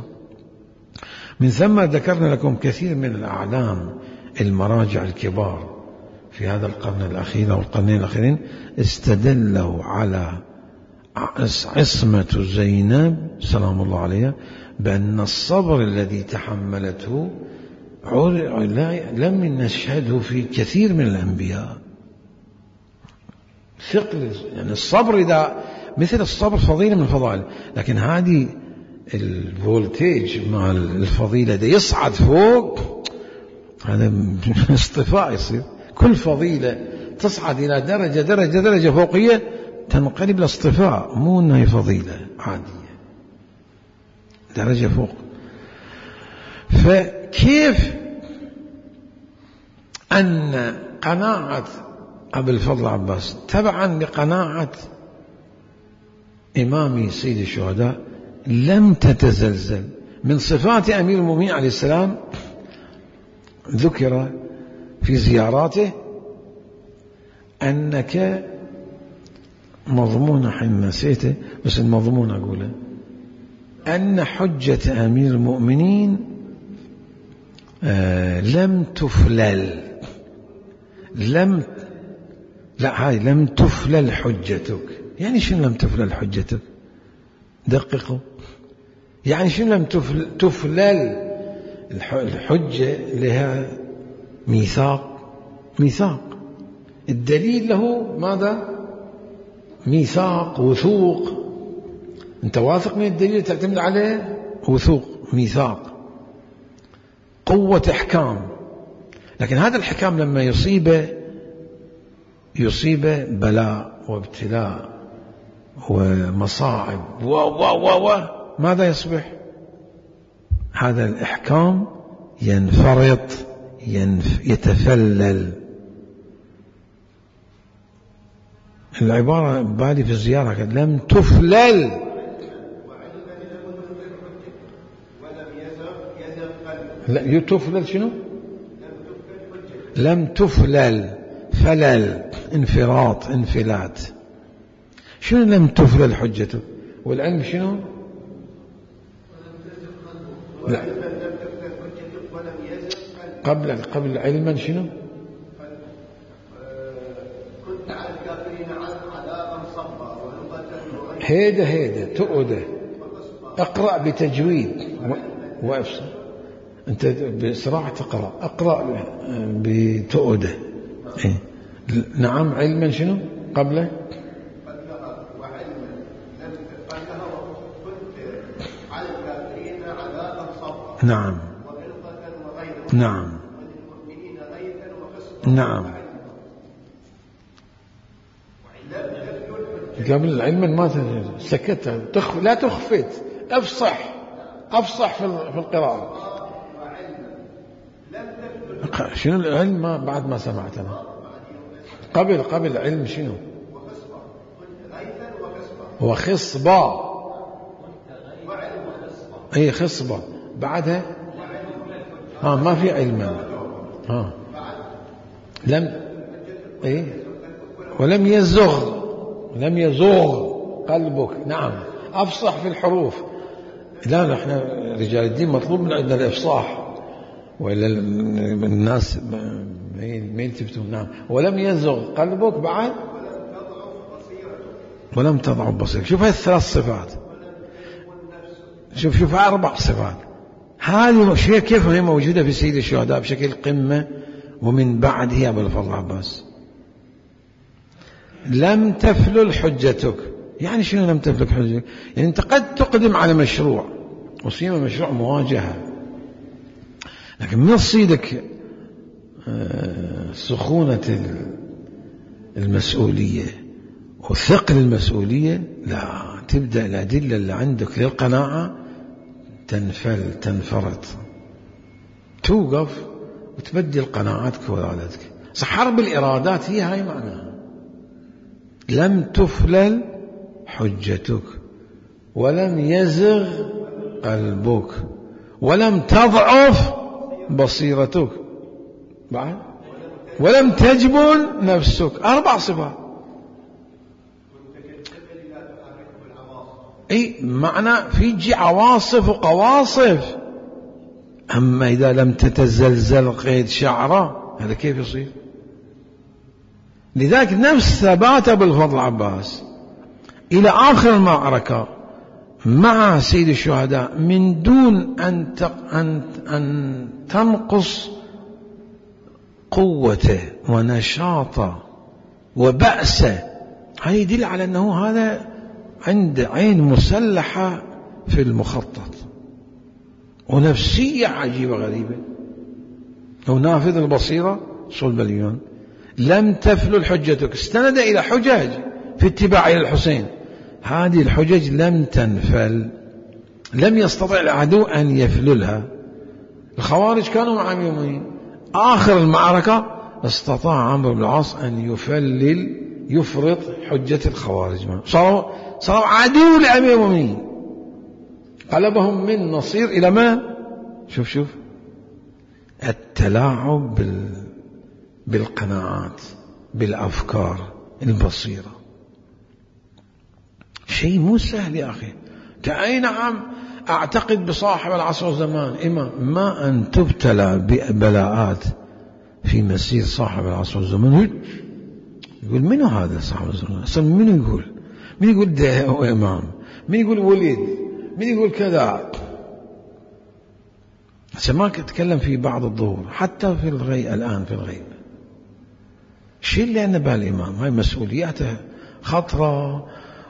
من ثم ذكرنا لكم كثير من الأعلام، المراجع الكبار في هذا القرن الأخير أو القرنين الأخيرين استدلوا على عصمة زينب سلام الله عليها بأن الصبر الذي تحملته لم نشهده في كثير من الأنبياء. ثقل يعني الصبر إذا مثل الصبر فضيلة من الفضائل، لكن هذه الفولتيج مع الفضيلة ده يصعد فوق، هذا اصطفاء يصير. كل فضيلة تصعد إلى درجة فوقية تنقلب لاصطفاء، مو أنها فضيلة عادية، درجة فوق. فكيف أن قناعة أبي الفضل عباس تبعا لقناعة إمامي سيد الشهداء لم تتزلزل؟ من صفات أمير المؤمنين عليه السلام ذكر في زياراته أنك مضمون، حين نسيته بس المضمون أقوله، أن حجة أمير المؤمنين لم تفلل. لم تفلل حجتك. يعني شنو لم تفلل حجتك؟ دققوا. يعني شنو لم تفلل الحجة؟ لها ميثاق. الدليل له ماذا؟ ميثاق، وثوق. أنت واثق من الدليل تعتمد عليه؟ وثوق، ميثاق، قوة إحكام. لكن هذا الحكام لما يصيب بلاء وابتلاء ومصاعب ماذا يصبح؟ هذا الإحكام ينفرط، يتفلل. العبارة بالي في الزيارة لم تفلل. لا تفلل شنو؟ لم تفلل، فلل، انفراط، انفلات. شنو لم تفلل حجته؟ والعلم شنو؟ لا قبل علما شنو؟ هيدا تؤده. اقرأ بتجويد وافصل. انت بسرعة اقرأ بتؤده. نعم. علما شنو قبله؟ نعم. قبل العلم ما سكت، لا تخفت، افصح في القراءة. شنو العلم بعد ما سمعت أنا؟ قبل العلم شنو؟ وخصبة. أي خصبة بعدها ما في علما. ولم يزغ قلبك. نعم. أفصح في الحروف. لا احنا رجال الدين مطلوب من عندنا الإفصاح، وإلا الناس ما يلتفتون. نعم. ولم يزغ قلبك بعد ولم تضعف بصيرك. شوف هاي الثلاث صفات. شوف 4 صفات. هذه شيء كيف هي موجودة في سيد الشهداء بشكل قمة، ومن بعده أبو الفضل عباس. لم تفلل حجتك. يعني شنو لم تفلل حجتك؟ يعني أنت قد تقدم على مشروع وسيما مشروع مواجهة، لكن من تصيدك سخونة المسؤولية وثقل المسؤولية، لا تبدأ الأدلة اللي عندك للقناعة تنفرط، توقف وتبدل قناعاتك وإرادتك. حرب الإرادات هي هاي معناها. لم تفلل حجتك، ولم يزغ قلبك، ولم تضعف بصيرتك، بعد ولم تجبن نفسك. 4 صفات. معنى في عواصف وقواصف. أما إذا لم تتزلزل قيد شعره هذا كيف يصير؟ لذلك نفس ثبات أبو الفضل العباس إلى آخر المعركة مع سيد الشهداء من دون أن تنقص قوته ونشاطه وبأسه. هذا يدل على أنه هذا عند عين مسلحة في المخطط ونفسية عجيبة غريبة. هو نافذ البصيرة صلب الإيمان. لم تفلل حجتك، استند إلى حجج في اتباع الحسين، هذه الحجج لم تنفل، لم يستطع العدو أن يفللها. الخوارج كانوا مع أمير المؤمنين، آخر المعركة استطاع عمرو بن العاص أن يفرط حجة الخوارج، صاروا عدو لأمير المؤمنين، قلبهم من نصير إلى ما شوف التلاعب بالقناعات بالأفكار البصيرة. شيء مو سهل يا أخي. أي نعم أعتقد بصاحب العصر والزمان إما ما أن تبتلى ببلاءات في مسير صاحب العصر والزمان. يقول منو هذا صاحب الزمان أصلا؟ من يقول ده هو إمام، من يقول وليد، من يقول كذا. سماك أتكلم في بعض الظهور حتى في الغيب الآن في الغيب. شيء اللي أنا بالإمام هاي مسؤولياته خطرة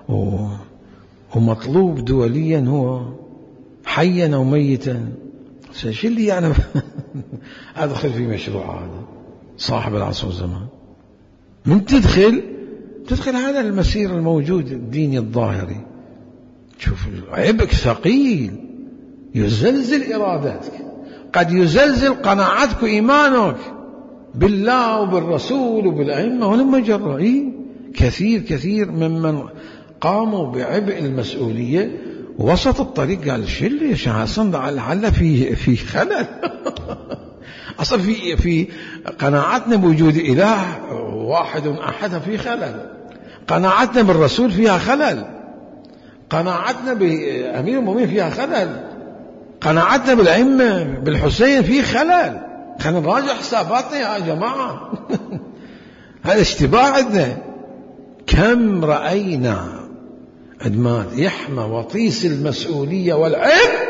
ومطلوب دوليا، هو حيا أو ميتا. شيء اللي يعني أدخل في مشروع هذا صاحب العصر والزمان. من تدخل هذا المسير الموجود الديني الظاهري، شوف عبء ثقيل يزلزل إرادتك، قد يزلزل قناعتك وإيمانك بالله وبالرسول وبالأئمة ولما جرى. كثير ممن قاموا بعبء المسؤولية وسط الطريق قال شو اللي صنع الحل في خلل. أصلا في قناعتنا بوجود إله واحد أحد في خلل، قناعتنا بالرسول فيها خلل، قناعتنا بأمير المؤمنين فيها خلل، قناعتنا بالأئمة بالحسين فيه خلل. خلينا نراجع حساباتنا يا جماعة. هذا اشتباه عندنا. كم رأينا عندما يحمى وطيس المسؤولية والعبء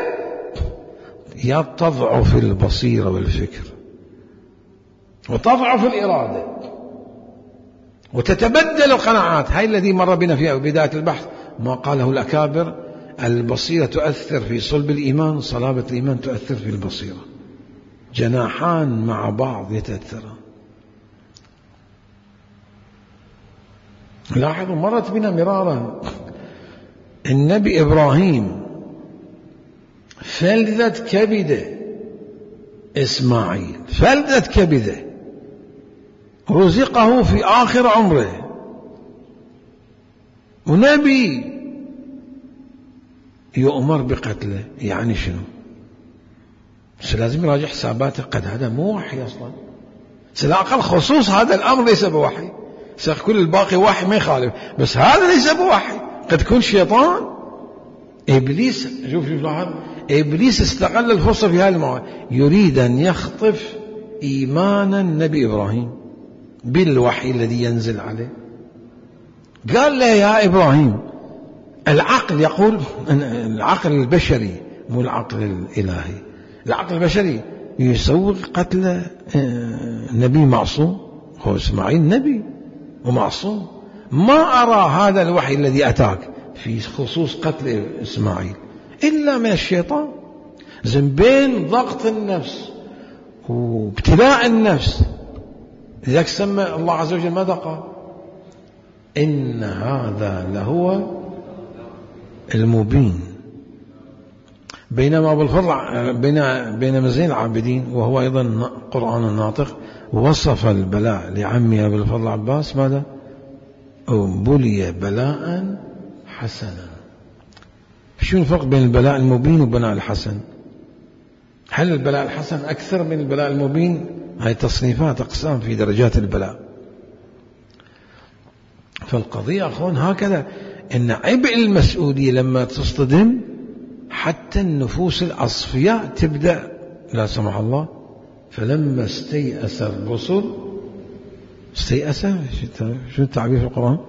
تضعف البصيرة والفكر وتضعف الإرادة وتتبدل القناعات. هاي الذي مر بنا في بداية البحث ما قاله الأكابر: البصيرة تؤثر في صلب الإيمان، صلابة الإيمان تؤثر في البصيرة، جناحان مع بعض يتأثران. لاحظوا مرت بنا مرارا النبي إبراهيم فلذت كبده إسماعيل، فلذت كبده، رزقه في آخر عمره، ونبي يؤمر بقتله. يعني شنو؟ لازم يراجع حساباته. قد هذا مو وحي أصلا، على الأقل خصوص هذا الأمر ليس بوحي. كل الباقي وحي ما يخالف، بس هذا ليس بوحي. قد يكون شيطان إبليس. شوف إبليس استغل الفرصة في هذا الموضوع، يريد أن يخطف إيمان النبي إبراهيم بالوحي الذي ينزل عليه. قال له يا إبراهيم، العقل يقول، العقل البشري مو العقل الإلهي، العقل البشري يسوق قتل نبي معصوم. هو إسماعيل نبي ومعصوم. ما أرى هذا الوحي الذي أتاك في خصوص قتل إسماعيل إلا من الشيطان. بين ضغط النفس وابتلاء النفس، لذلك سمى الله عز وجل ماذا قال؟ إن هذا لهو المبين. بينما أبو الفضل بين زين العابدين وهو أيضا قرآن الناطق وصف البلاء لعمي أبو الفضل عباس ماذا؟ بلي بلاء حسنا. شو الفرق بين البلاء المبين والبلاء الحسن؟ هل البلاء الحسن أكثر من البلاء المبين؟ هاي تصنيفات أقسام في درجات البلاء. فالقضية أخوان هكذا، إن عبء المسؤولية لما تصطدم حتى النفوس الأصفياء تبدأ لا سمح الله. فلما استيأس الرسل استيأس، شو التعبير في القرآن؟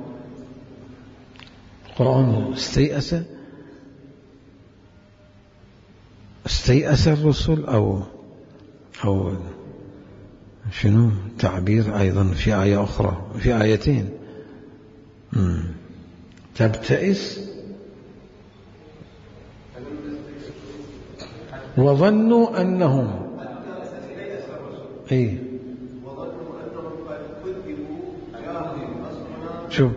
القرآن استيأس الرسل أو شنو تعبير أيضا في آية أخرى، في آيتين. تبتئس وظنوا أنهم شوف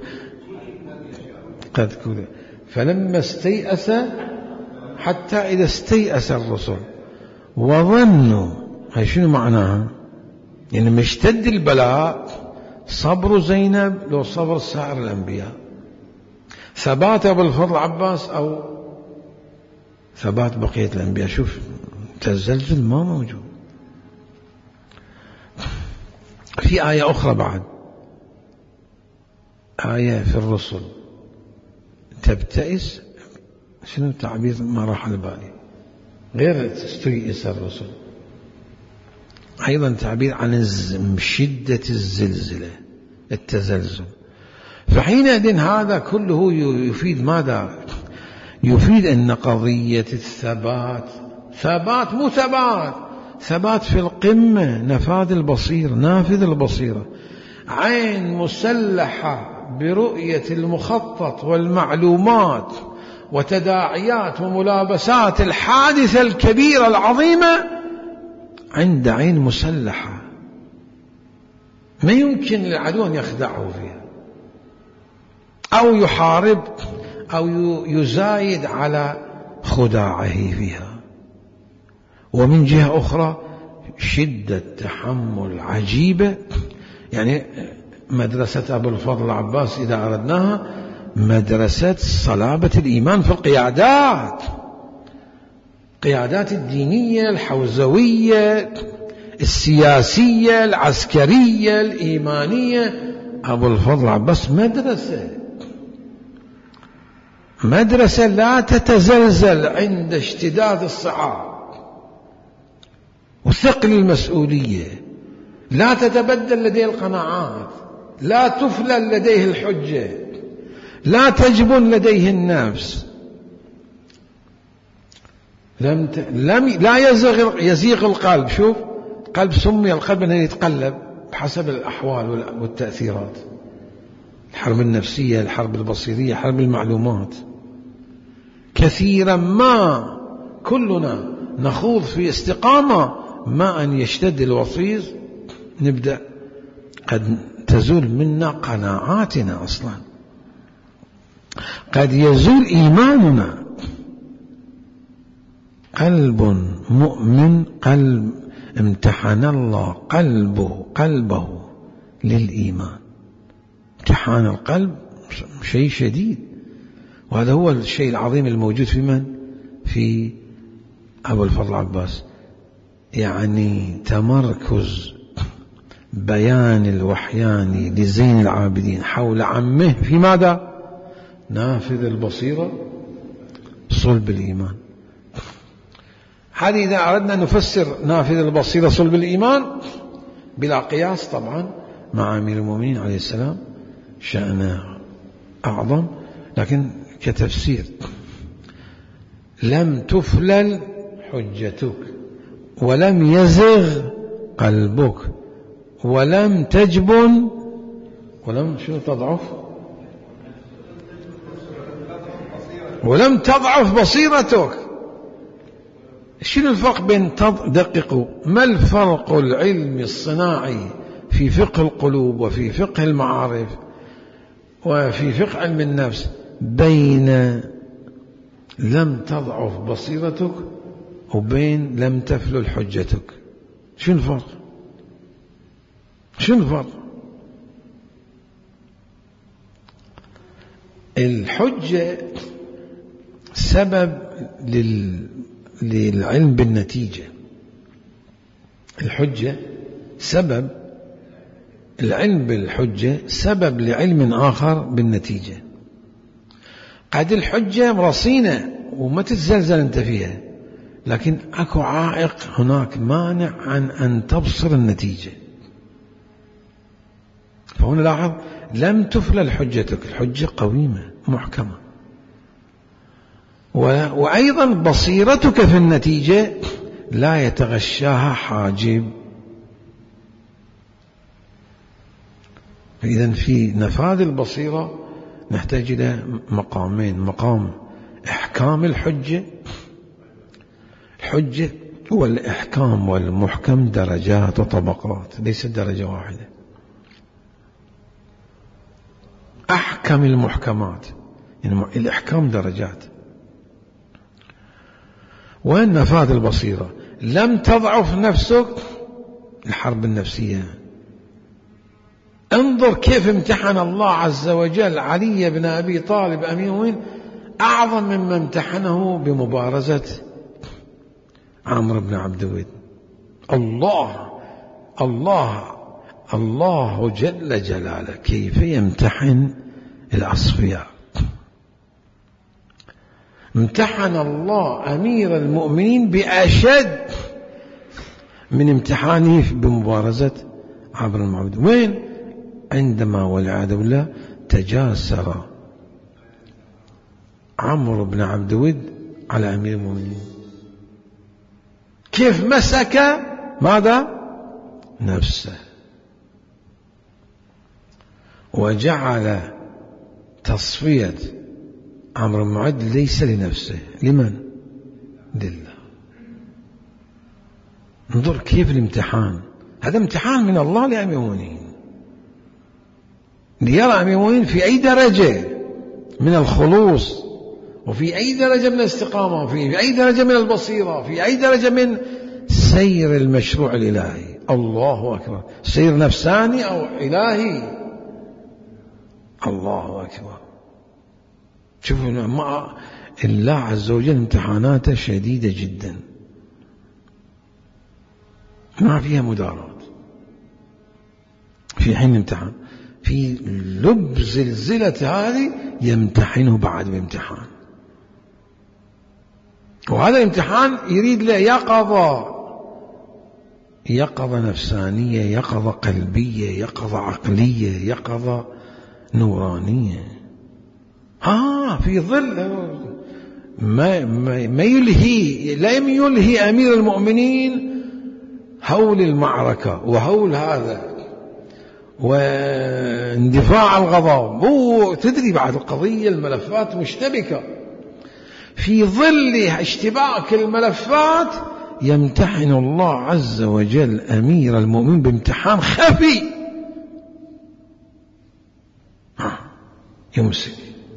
قد كذب فلما استيأس، حتى إذا استيأس الرسل وظنوا، هاي شنو معناها؟ يعني لما اشتد البلاء صبر زينب لو صبر سائر الأنبياء، ثبات أبو الفضل عباس أو ثبات بقية الأنبياء. شوف التزلزل ما موجود. في آية أخرى بعد، آية في الرسل تبتئس، شنو التعبير ما راح على بالي غير استيئس الرسل، أيضا تعبير عن شدة الزلزلة، التزلزل. فحينئذ هذا كله يفيد ماذا؟ يفيد أن قضية الثبات ثبات، مو ثبات في القمة، نافذ البصيرة، عين مسلحة برؤية المخطط والمعلومات وتداعيات وملابسات الحادثة الكبيرة العظيمة، عند عين مسلحة ما يمكن للعدو أن يخدعه فيها أو يحارب أو يزايد على خداعه فيها. ومن جهة أخرى شدة تحمل عجيبة. يعني مدرسة أبو الفضل العباس إذا أردناها مدرسة صلابة الإيمان في القيادات الدينية، الحوزوية، السياسية، العسكرية، الإيمانية. أبو الفضل العباس مدرسة لا تتزلزل عند اشتداد الصعاب وثقل المسؤولية، لا تتبدل لديه القناعات، لا تفلل لديه الحجة، لا تجبن لديه النفس، لا يزيغ القلب. شوف قلب سمي القلب أنه يتقلب بحسب الأحوال والتأثيرات، الحرب النفسية، الحرب البصيرية، حرب المعلومات. كثيرا ما كلنا نخوض في استقامة، ما أن يشتد الوطيس نبدأ قد تزول منا قناعاتنا، أصلا قد يزول إيماننا. قلب مؤمن، قلب امتحن الله قلبه للإيمان. امتحان القلب شيء شديد، وهذا هو الشيء العظيم الموجود في من؟ في أبو الفضل العباس. يعني تمركز بيان الوحياني لزين العابدين حول عمه في ماذا؟ نافذ البصيرة، صلب الإيمان. هذه إذا أردنا نفسر نافذ البصيرة صلب الإيمان بلا قياس طبعا مع أمير المؤمنين عليه السلام، شأنه أعظم. لكن كتفسير، لم تفلل حجتك ولم يزغ قلبك ولم تجبن ولم تضعف ولم تضعف بصيرتك. شنو الفرق بين دققوا، ما الفرق العلمي الصناعي في فقه القلوب وفي فقه المعارف وفي فقه علم النفس بين لم تضعف بصيرتك وبين لم تفلل حجتك؟ شنو الفرق؟ الحجة سبب للعلم بالنتيجة، الحجة سبب، العلم بالحجة سبب لعلم آخر بالنتيجة. قد الحجة رصينة وما تتزلزل أنت فيها، لكن أكو عائق هناك مانع عن أن تبصر النتيجة. فهنا لاحظ لم تفلل حجتك، الحجة قويمة محكمة. وأيضا بصيرتك في النتيجة لا يتغشاها حاجب. إذن في نفاذ البصيرة نحتاج إلى مقامين: مقام إحكام الحجة. الحجة والإحكام والمحكم درجات وطبقات، ليست درجة واحدة. أحكم المحكمات، يعني الإحكام درجات. وين نفاذ البصيرة؟ لم تضعف نفسك، الحرب النفسية. انظر كيف امتحن الله عز وجل علي بن أبي طالب أمير المؤمنين أعظم مما امتحنه بمبارزة عمرو بن عبد الود. الله جل جلاله كيف يمتحن الأصفياء. امتحن الله أمير المؤمنين بأشد من امتحانه بمبارزة عمرو بن عبد الود. وين؟ عندما والعياذ بالله تجاسر عمرو بن عبد الود على أمير المؤمنين، كيف مسك ماذا؟ نفسه، وجعل تصفية عمرو بن عبد ليس لنفسه، لمن؟ لله. انظر كيف الامتحان، هذا امتحان من الله لأمير المؤمنين، ليرى أمير المؤمنين في أي درجة من الخلوص، وفي أي درجة من الاستقامة، في أي درجة من البصيرة، في أي درجة من سير المشروع الإلهي. الله أكبر، سير نفساني أو إلهي. الله أكبر. شوفوا مع الله عز وجل امتحاناته شديدة جدا، ما فيها مدارات. في حين امتحان، في لب زلزلة هذه يمتحنه بعد بامتحان، وهذا الامتحان يريد له يقظة نفسانية، يقظة قلبية، يقظة عقلية، يقظة نورانية. في ظل ما يلهي، لم يلهي أمير المؤمنين هول المعركة وهول هذا واندفاع الغضب. هو تدري بعد القضية الملفات مشتبكة، في ظل اشتباك الملفات يمتحن الله عز وجل أمير المؤمنين بامتحان خفي. يمسك: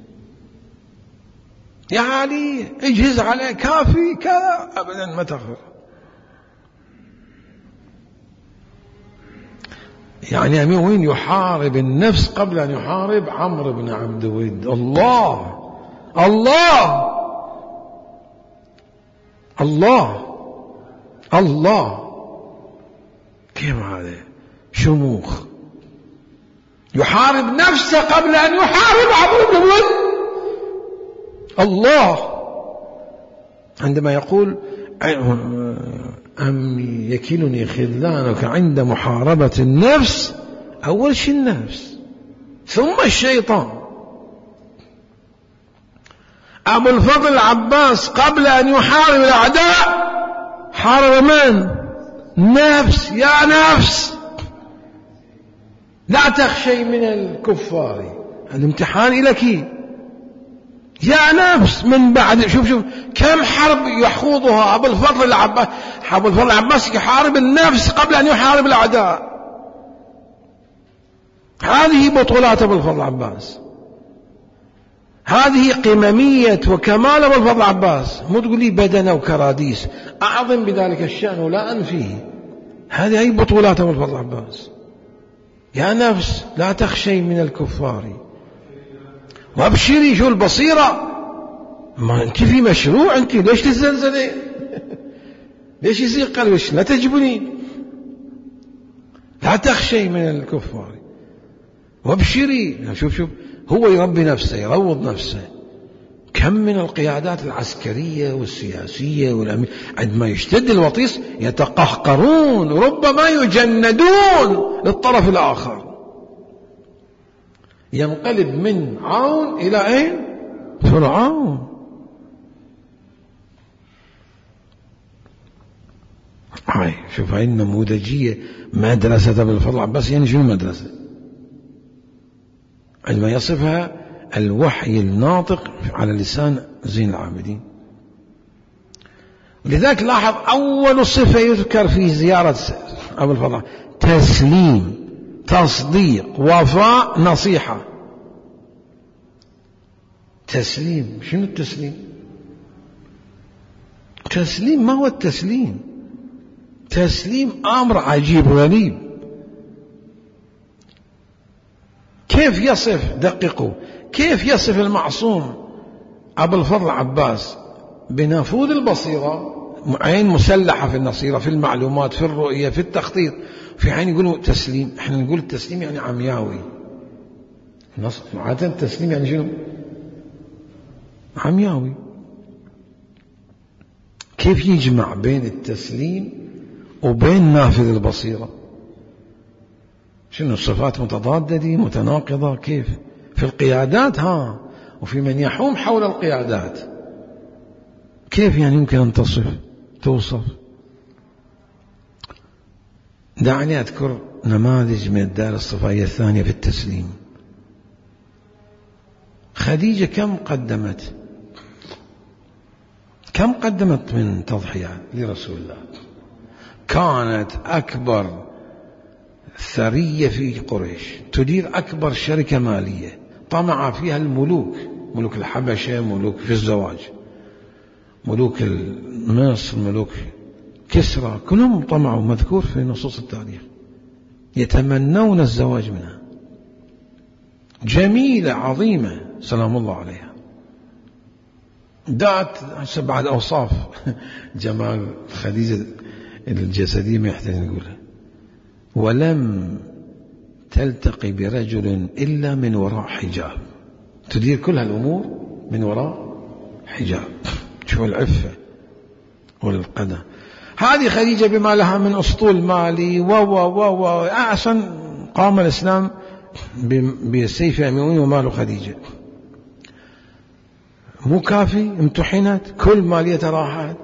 يا علي اجهز عليه، كافي كذا، أبدا ما تغفر. يعني أمير المؤمنين يحارب النفس قبل أن يحارب عمرو بن عبد الود. الله الله الله الله، كيف هذا شموخ! يحارب نفسه قبل أن يحارب عمرو بن عبد. الله عندما يقول: أم يكلني خذلانك عند محاربة النفس، أول شيء النفس ثم الشيطان. أبو الفضل العباس قبل أن يحارب الأعداء حارب من؟ نفس. يا نفس لا تخشي من الكفار، الامتحان لك يا نفس. من بعد شوف كم حرب يخوضها أبو الفضل العباس. أبو الفضل العباس يحارب النفس قبل أن يحارب الأعداء. هذه بطولات أبو الفضل العباس، هذه قممية وكمال أبو الفضل العباس. مو تقول لي بدنه وكراديس، أعظم بذلك الشأن ولا أنفيه. هذه أي بطولات أبو الفضل العباس. يا نفس لا تخشي من الكفار وابشري. شو البصيرة؟ ما أنت في مشروع، أنت ليش تزلزلين؟ ليش يصير قلبك؟ لا تجبني. لا تخشي من الكفار وابشري. شوف هو يربي نفسه، يروض نفسه. كم من القيادات العسكرية والسياسية والأمير عندما يشتد الوطيس يتقهقرون، ربما يجندون للطرف الآخر. ينقلب من عون إلى أين؟ فرعون. هاي شوف هاي النموذجية مدرسة أبي الفضل العباس. يعني شنو مدرسة؟ عندما يصفها الوحي الناطق على لسان زين العابدين. لذلك لاحظ أول صفة يذكر في زيارة أبي الفضل: تسليم، تصديق، وفاء، نصيحة. تسليم. شنو التسليم؟ تسليم ما هو التسليم؟ تسليم أمر عجيب غريب. كيف يصف، دققوا، كيف يصف المعصوم أبو الفضل العباس بنافوذ البصيرة، عين مسلحة في النصيرة، في المعلومات، في الرؤية، في التخطيط، في حين يقولوا تسليم. احنا نقول التسليم يعني عمياوي. عادة التسليم يعني شنو؟ عمياوي. كيف يجمع بين التسليم وبين نافذ البصيرة؟ شنو الصفات متضادة دي، متناقضة؟ كيف؟ في القيادات وفي من يحوم حول القيادات. كيف يعني يمكن أن توصف؟ دعني أذكر نماذج من الدائرة الصفائية الثانية في التسليم. خديجة كم قدمت من تضحيات لرسول الله؟ كانت أكبر ثرية في قريش، تدير أكبر شركة مالية، طمع فيها الملوك، ملوك الحبشة، ملوك في الزواج، ملوك مصر، ملوك كسرى، كلهم طمعوا، مذكور في نصوص التاريخ، يتمنون الزواج منها. جميلة عظيمة سلام الله عليها، ذات 7 أوصاف جمال خديجة الجسدية ما يحتاج نقولها. ولم تلتقي برجل إلا من وراء حجاب، تدير كل هالأمور من وراء حجاب. شوف العفة والقدر. هذه خديجة بما لها من أسطول مالي أحسن قام الإسلام بسيف أمين ومال خديجة. مو كافي، امتحنت، كل مالية راحت،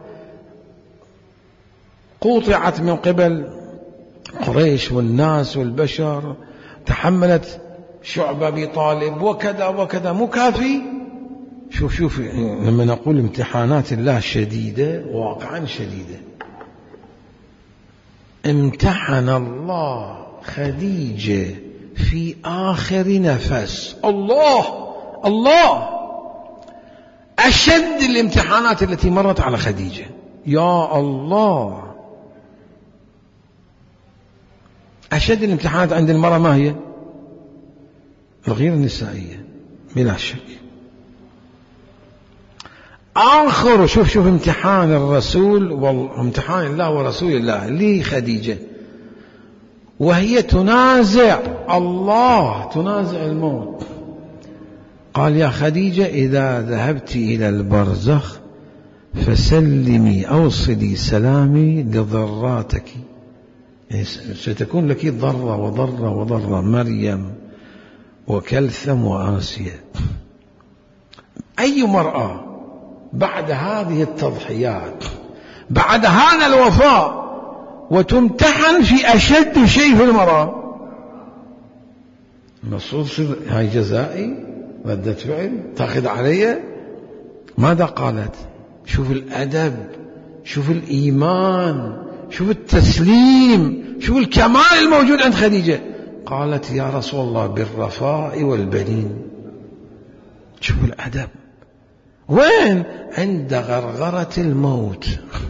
قوطعت من قبل قريش والناس والبشر، تحملت شعب أبي طالب وكذا وكذا، مو كافي. شوف لما نقول امتحانات الله شديدة، واقعا شديدة. امتحن الله خديجة في آخر نفس. الله أشد الامتحانات التي مرت على خديجة. يا الله، أشد الامتحانات عند المرأة ما هي؟ الغيرة النسائية بلا شك. آخر شوف امتحان الرسول وامتحان الله ورسول الله لخديجة، وهي تنازع الله، تنازع الموت. قال: يا خديجة إذا ذهبت إلى البرزخ فسلمي، أوصلي سلامي لضراتك، يعني ستكون لك ضرة مريم وكلثم وآسيا. أي مرأة بعد هذه التضحيات، بعد هذا الوفاء، وتمتحن في أشد شيء في المرأة، المفروض هاي جزائي، ردة فعل، تأخذ علي. ماذا قالت؟ شوف الأدب، شوف الإيمان، شوف التسليم، شوف الكمال الموجود عند خديجة. قالت: يا رسول الله بالرفاء والبنين. شوف الأدب. وين؟ عند غرغرة الموت.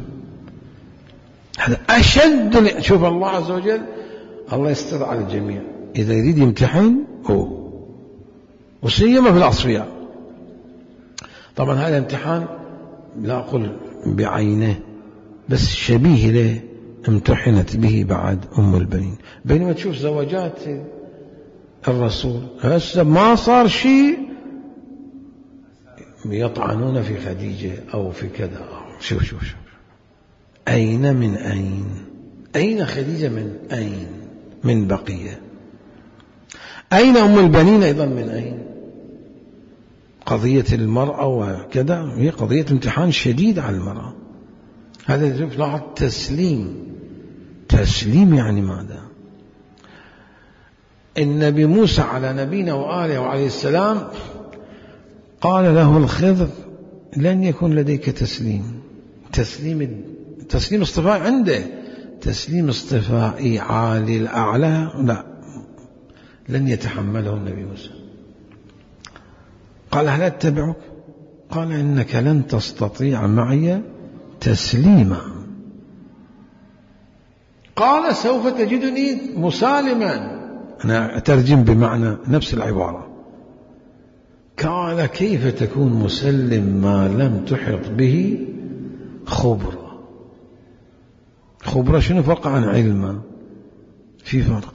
هذا أشد. شوف الله عز وجل، الله يستر على الجميع، إذا يريد يمتحن وسيما في الأصفياء. طبعا هذا امتحان لا أقول بعينه، بس شبيه له امتحنت به بعد أم البنين. بينما تشوف زواجات الرسول هسه ما صار شيء يطعنون في خديجة أو في كذا. شوف أين من أين خديجة من أين؟ من بقية. أين أم البنين أيضا من أين؟ قضية المرأة وكذا هي قضية امتحان شديد على المرأة. هذا لاحظ تسليم يعني ماذا؟ النبي موسى على نبينا وآله وعليه السلام قال له الخضر لن يكون لديك تسليم اصطفاء عنده، تسليم اصطفائي عالي الأعلى لا، لن يتحمله النبي موسى. قال هل أتبعك؟ قال إنك لن تستطيع معي تسليما. قال سوف تجدني مسالما. أنا أترجم بمعنى نفس العبارة. قال كيف تكون مسلم ما لم تحط به خبرة؟ شنو فرق عن علم؟ في فرق.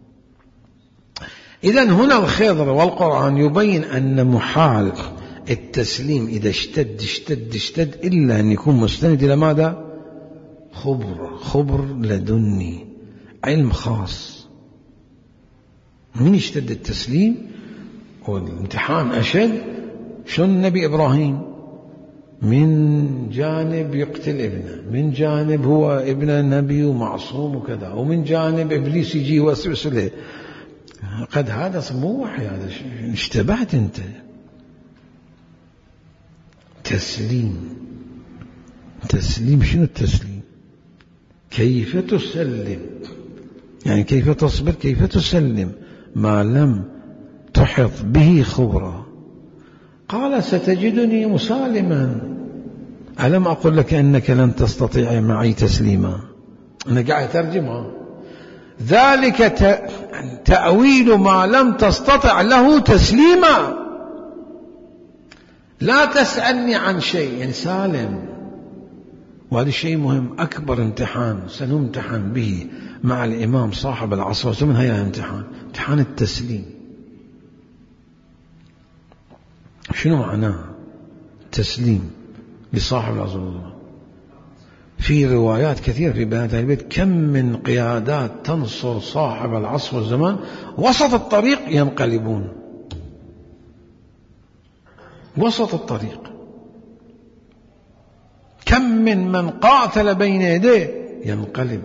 إذن هنا الخضر والقرآن يبين أن محال التسليم إذا اشتد إلا أن يكون مستند إلى ماذا؟ خبر لدني، علم خاص. من اشتد التسليم والامتحان أشد؟ شو النبي إبراهيم من جانب يقتل ابنه، من جانب هو ابن نبي ومعصوم وكذا، ومن جانب إبليس يجي يوسوس له. قد هذا مو وحي، هذا اشتبهت أنت. تسليم شنو التسليم؟ كيف تسلم، يعني كيف تصبر، كيف تسلم ما لم تحط به خبرة. قال ستجدني مسالما. ألم أقل لك أنك لن تستطيع معي تسليما؟ أنا قاعد أترجمها. ذلك تأويل ما لم تستطع له تسليما. لا تسألني عن شيء، يعني سالم. وهذا الشيء مهم، أكبر امتحان سنمتحن به مع الإمام صاحب العصر والزمن هي امتحان التسليم. شنو معناه تسليم لصاحب العصر والزمن؟ في روايات كثيرة في بيان أهل البيت كم من قيادات تنصر صاحب العصر والزمان وسط الطريق ينقلبون، وسط الطريق. كم من قاتل بين يديه ينقلب.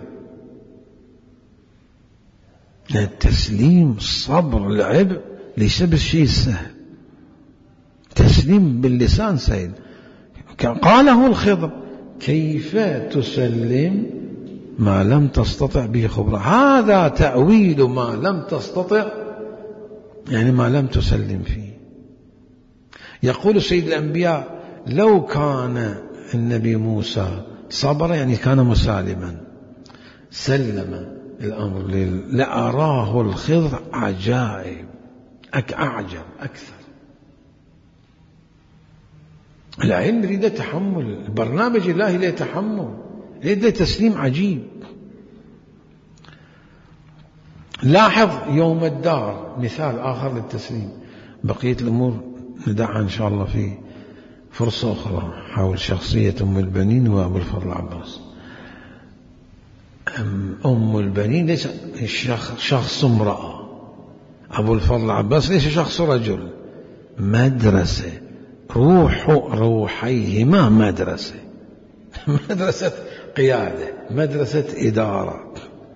التسليم الصبر العبء ليس بالشيء السهل. تسليم باللسان سهل. قاله الخضر كيف تسلم ما لم تستطع به خبرة. هذا تأويل ما لم تستطع، يعني ما لم تسلم فيه. يقول سيد الأنبياء لو كان النبي موسى صبر يعني كان مسالما سلم الأمر لأراه الخضر عجائب أعجب أكثر. العلم يريد تحمل، البرنامج الله له تحمل، يريد تسليم عجيب. لاحظ يوم الدار مثال آخر للتسليم. بقية الأمور ندعها إن شاء الله في فرصة أخرى حول شخصية أم البنين وأبو الفضل العباس. أم البنين ليس شخص امرأة، أبو الفضل العباس ليس شخص رجل. مدرسة، روحيهما مدرسة قيادة، مدرسة إدارة.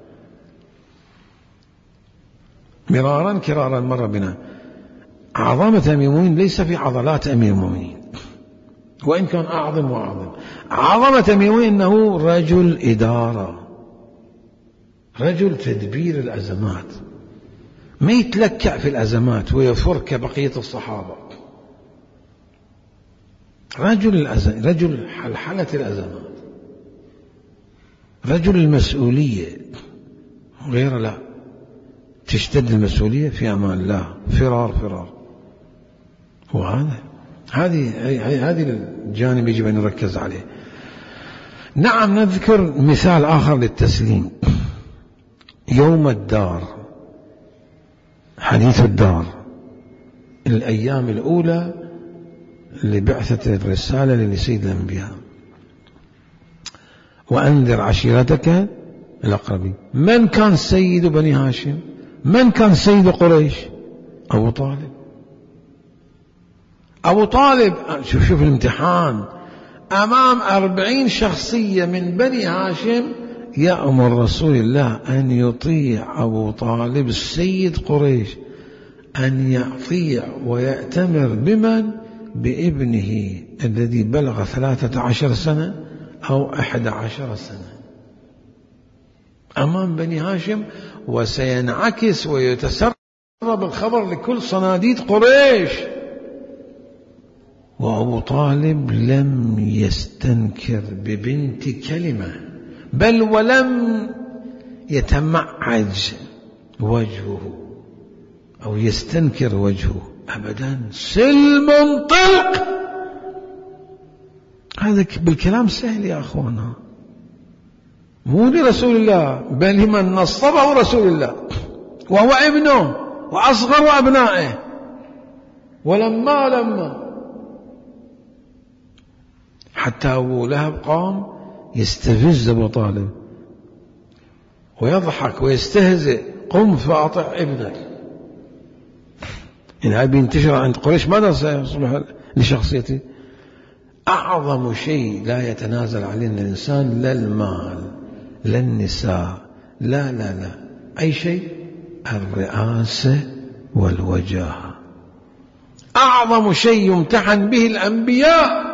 مرارا كرارا مر بنا عظمة أمير المؤمنين ليس في عضلات أمير المؤمنين، وإن كان أعظم وأعظم. عظمة أمير المؤمنين أنه رجل إدارة، رجل تدبير الأزمات، ما يتلكع في الأزمات ويفر كبقية الصحابة. رجل حلحلة الأزمات، رجل المسؤولية. غير لا، تشتد المسؤولية في أمان الله، فرار. هذه الجانب يجب أن نركز عليه. نعم، نذكر مثال آخر للتسليم. يوم الدار، حديث الدار، الأيام الأولى لبعثة الرسالة لسيد الأنبياء. وأنذر عشيرتك الأقربين. من كان سيد بني هاشم؟ من كان سيد قريش؟ أبو طالب شوف الامتحان أمام 40 شخصية من بني هاشم، يأمر رسول الله أن يطيع أبو طالب السيد قريش، أن يطيع ويأتمر بمن؟ بابنه الذي بلغ 13 سنة أو 11 سنة أمام بني هاشم، وسينعكس ويتسرب الخبر لكل صناديد قريش. وأبو طالب لم يستنكر ببنت كلمة، بل ولم يتمعج وجهه أو يستنكر وجهه أبدا، سلم طلق. هذا بالكلام سهل يا أخوانا، مو لرسول الله بل لمن نصبه رسول الله وهو ابنه وأصغر أبنائه. ولما حتى أبو لهب قام يستفز أبو طالب ويضحك ويستهزئ، قم فأطع ابنك. إن أبي انتشر عند قريش ماذا سيصلح لشخصيته؟ أعظم شيء لا يتنازل عليه الإنسان لا المال لا النساء لا أي شيء، الرئاسة والوجاهة. أعظم شيء يمتحن به الأنبياء،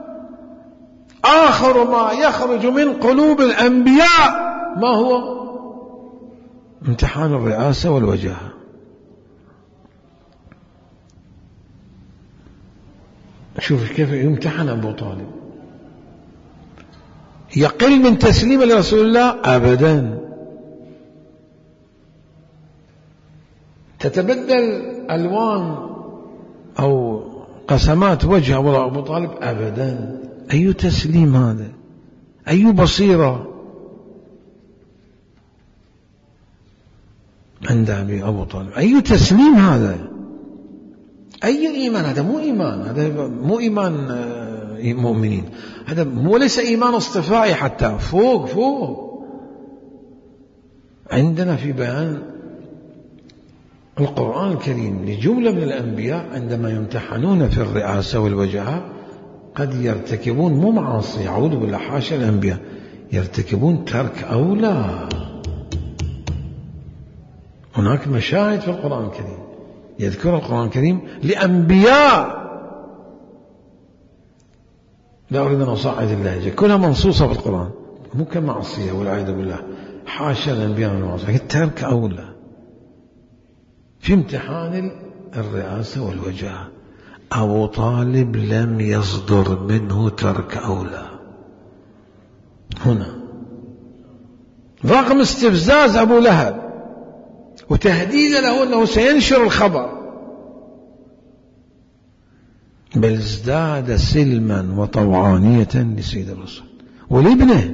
آخر ما يخرج من قلوب الأنبياء ما هو؟ امتحان الرئاسة والوجاهة. شوف كيف يمتحن أبو طالب. يقل من تسليم لرسول الله أبدا، تتبدل ألوان أو قسمات وجه أبو طالب أبدا. أي تسليم هذا؟ أي بصيرة عند أبو طالب؟ أي تسليم هذا؟ أي إيمان هذا؟ مو إيمان، هذا مو إيمان مؤمنين، هذا هو ليس إيمان اصطفائي، حتى فوق. عندنا في بيان القرآن الكريم لجملة من الأنبياء عندما يمتحنون في الرئاسة والوجاهة قد يرتكبون مو معاصي، أعوذ بالله حاشا الأنبياء، يرتكبون ترك أولى. هناك مشاهد في القرآن الكريم يذكر القرآن الكريم لأنبياء، لا أريد أن أصعد اللهجة، كلها منصوصة في القرآن، مو كمعصية والعياذ بالله، حاشا الأنبياء من المعصية، ترك أولى في امتحان الرئاسة والوجاهة. أبو طالب لم يصدر منه ترك أولى هنا، رغم استفزاز أبو لهب وتهديد له أنه سينشر الخبر، بل ازداد سلما وطوعانية لسيد الرسول ولابنه.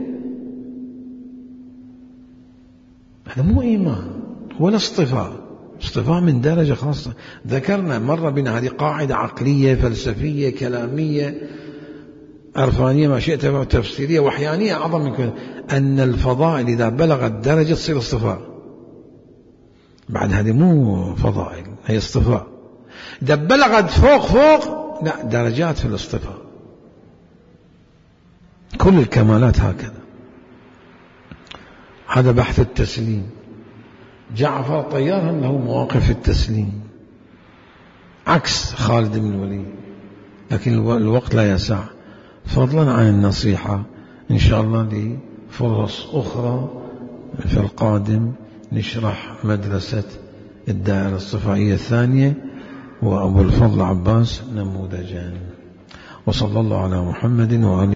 هذا مو إيمان ولا اصطفاء من درجة خاصة. ذكرنا مرة بنا هذه قاعدة عقلية فلسفية كلامية عرفانية ما شئت تفسيرية وحيانية أعظم من كل، أن الفضائل إذا بلغت درجة تصير اصطفاء. بعد هذه مو فضائل، هي اصطفاء. إذا بلغت فوق لا، درجات في الاصطفاء. كل الكمالات هكذا. هذا بحث التسليم. جعفر طيار له مواقف التسليم عكس خالد بن الوليد، لكن الوقت لا يسع، فضلا عن النصيحة إن شاء الله لفرص أخرى في القادم نشرح مدرسة الدائرة الصفائية الثانية وأبو الفضل عباس نموذجان. وصلى الله على محمد وآله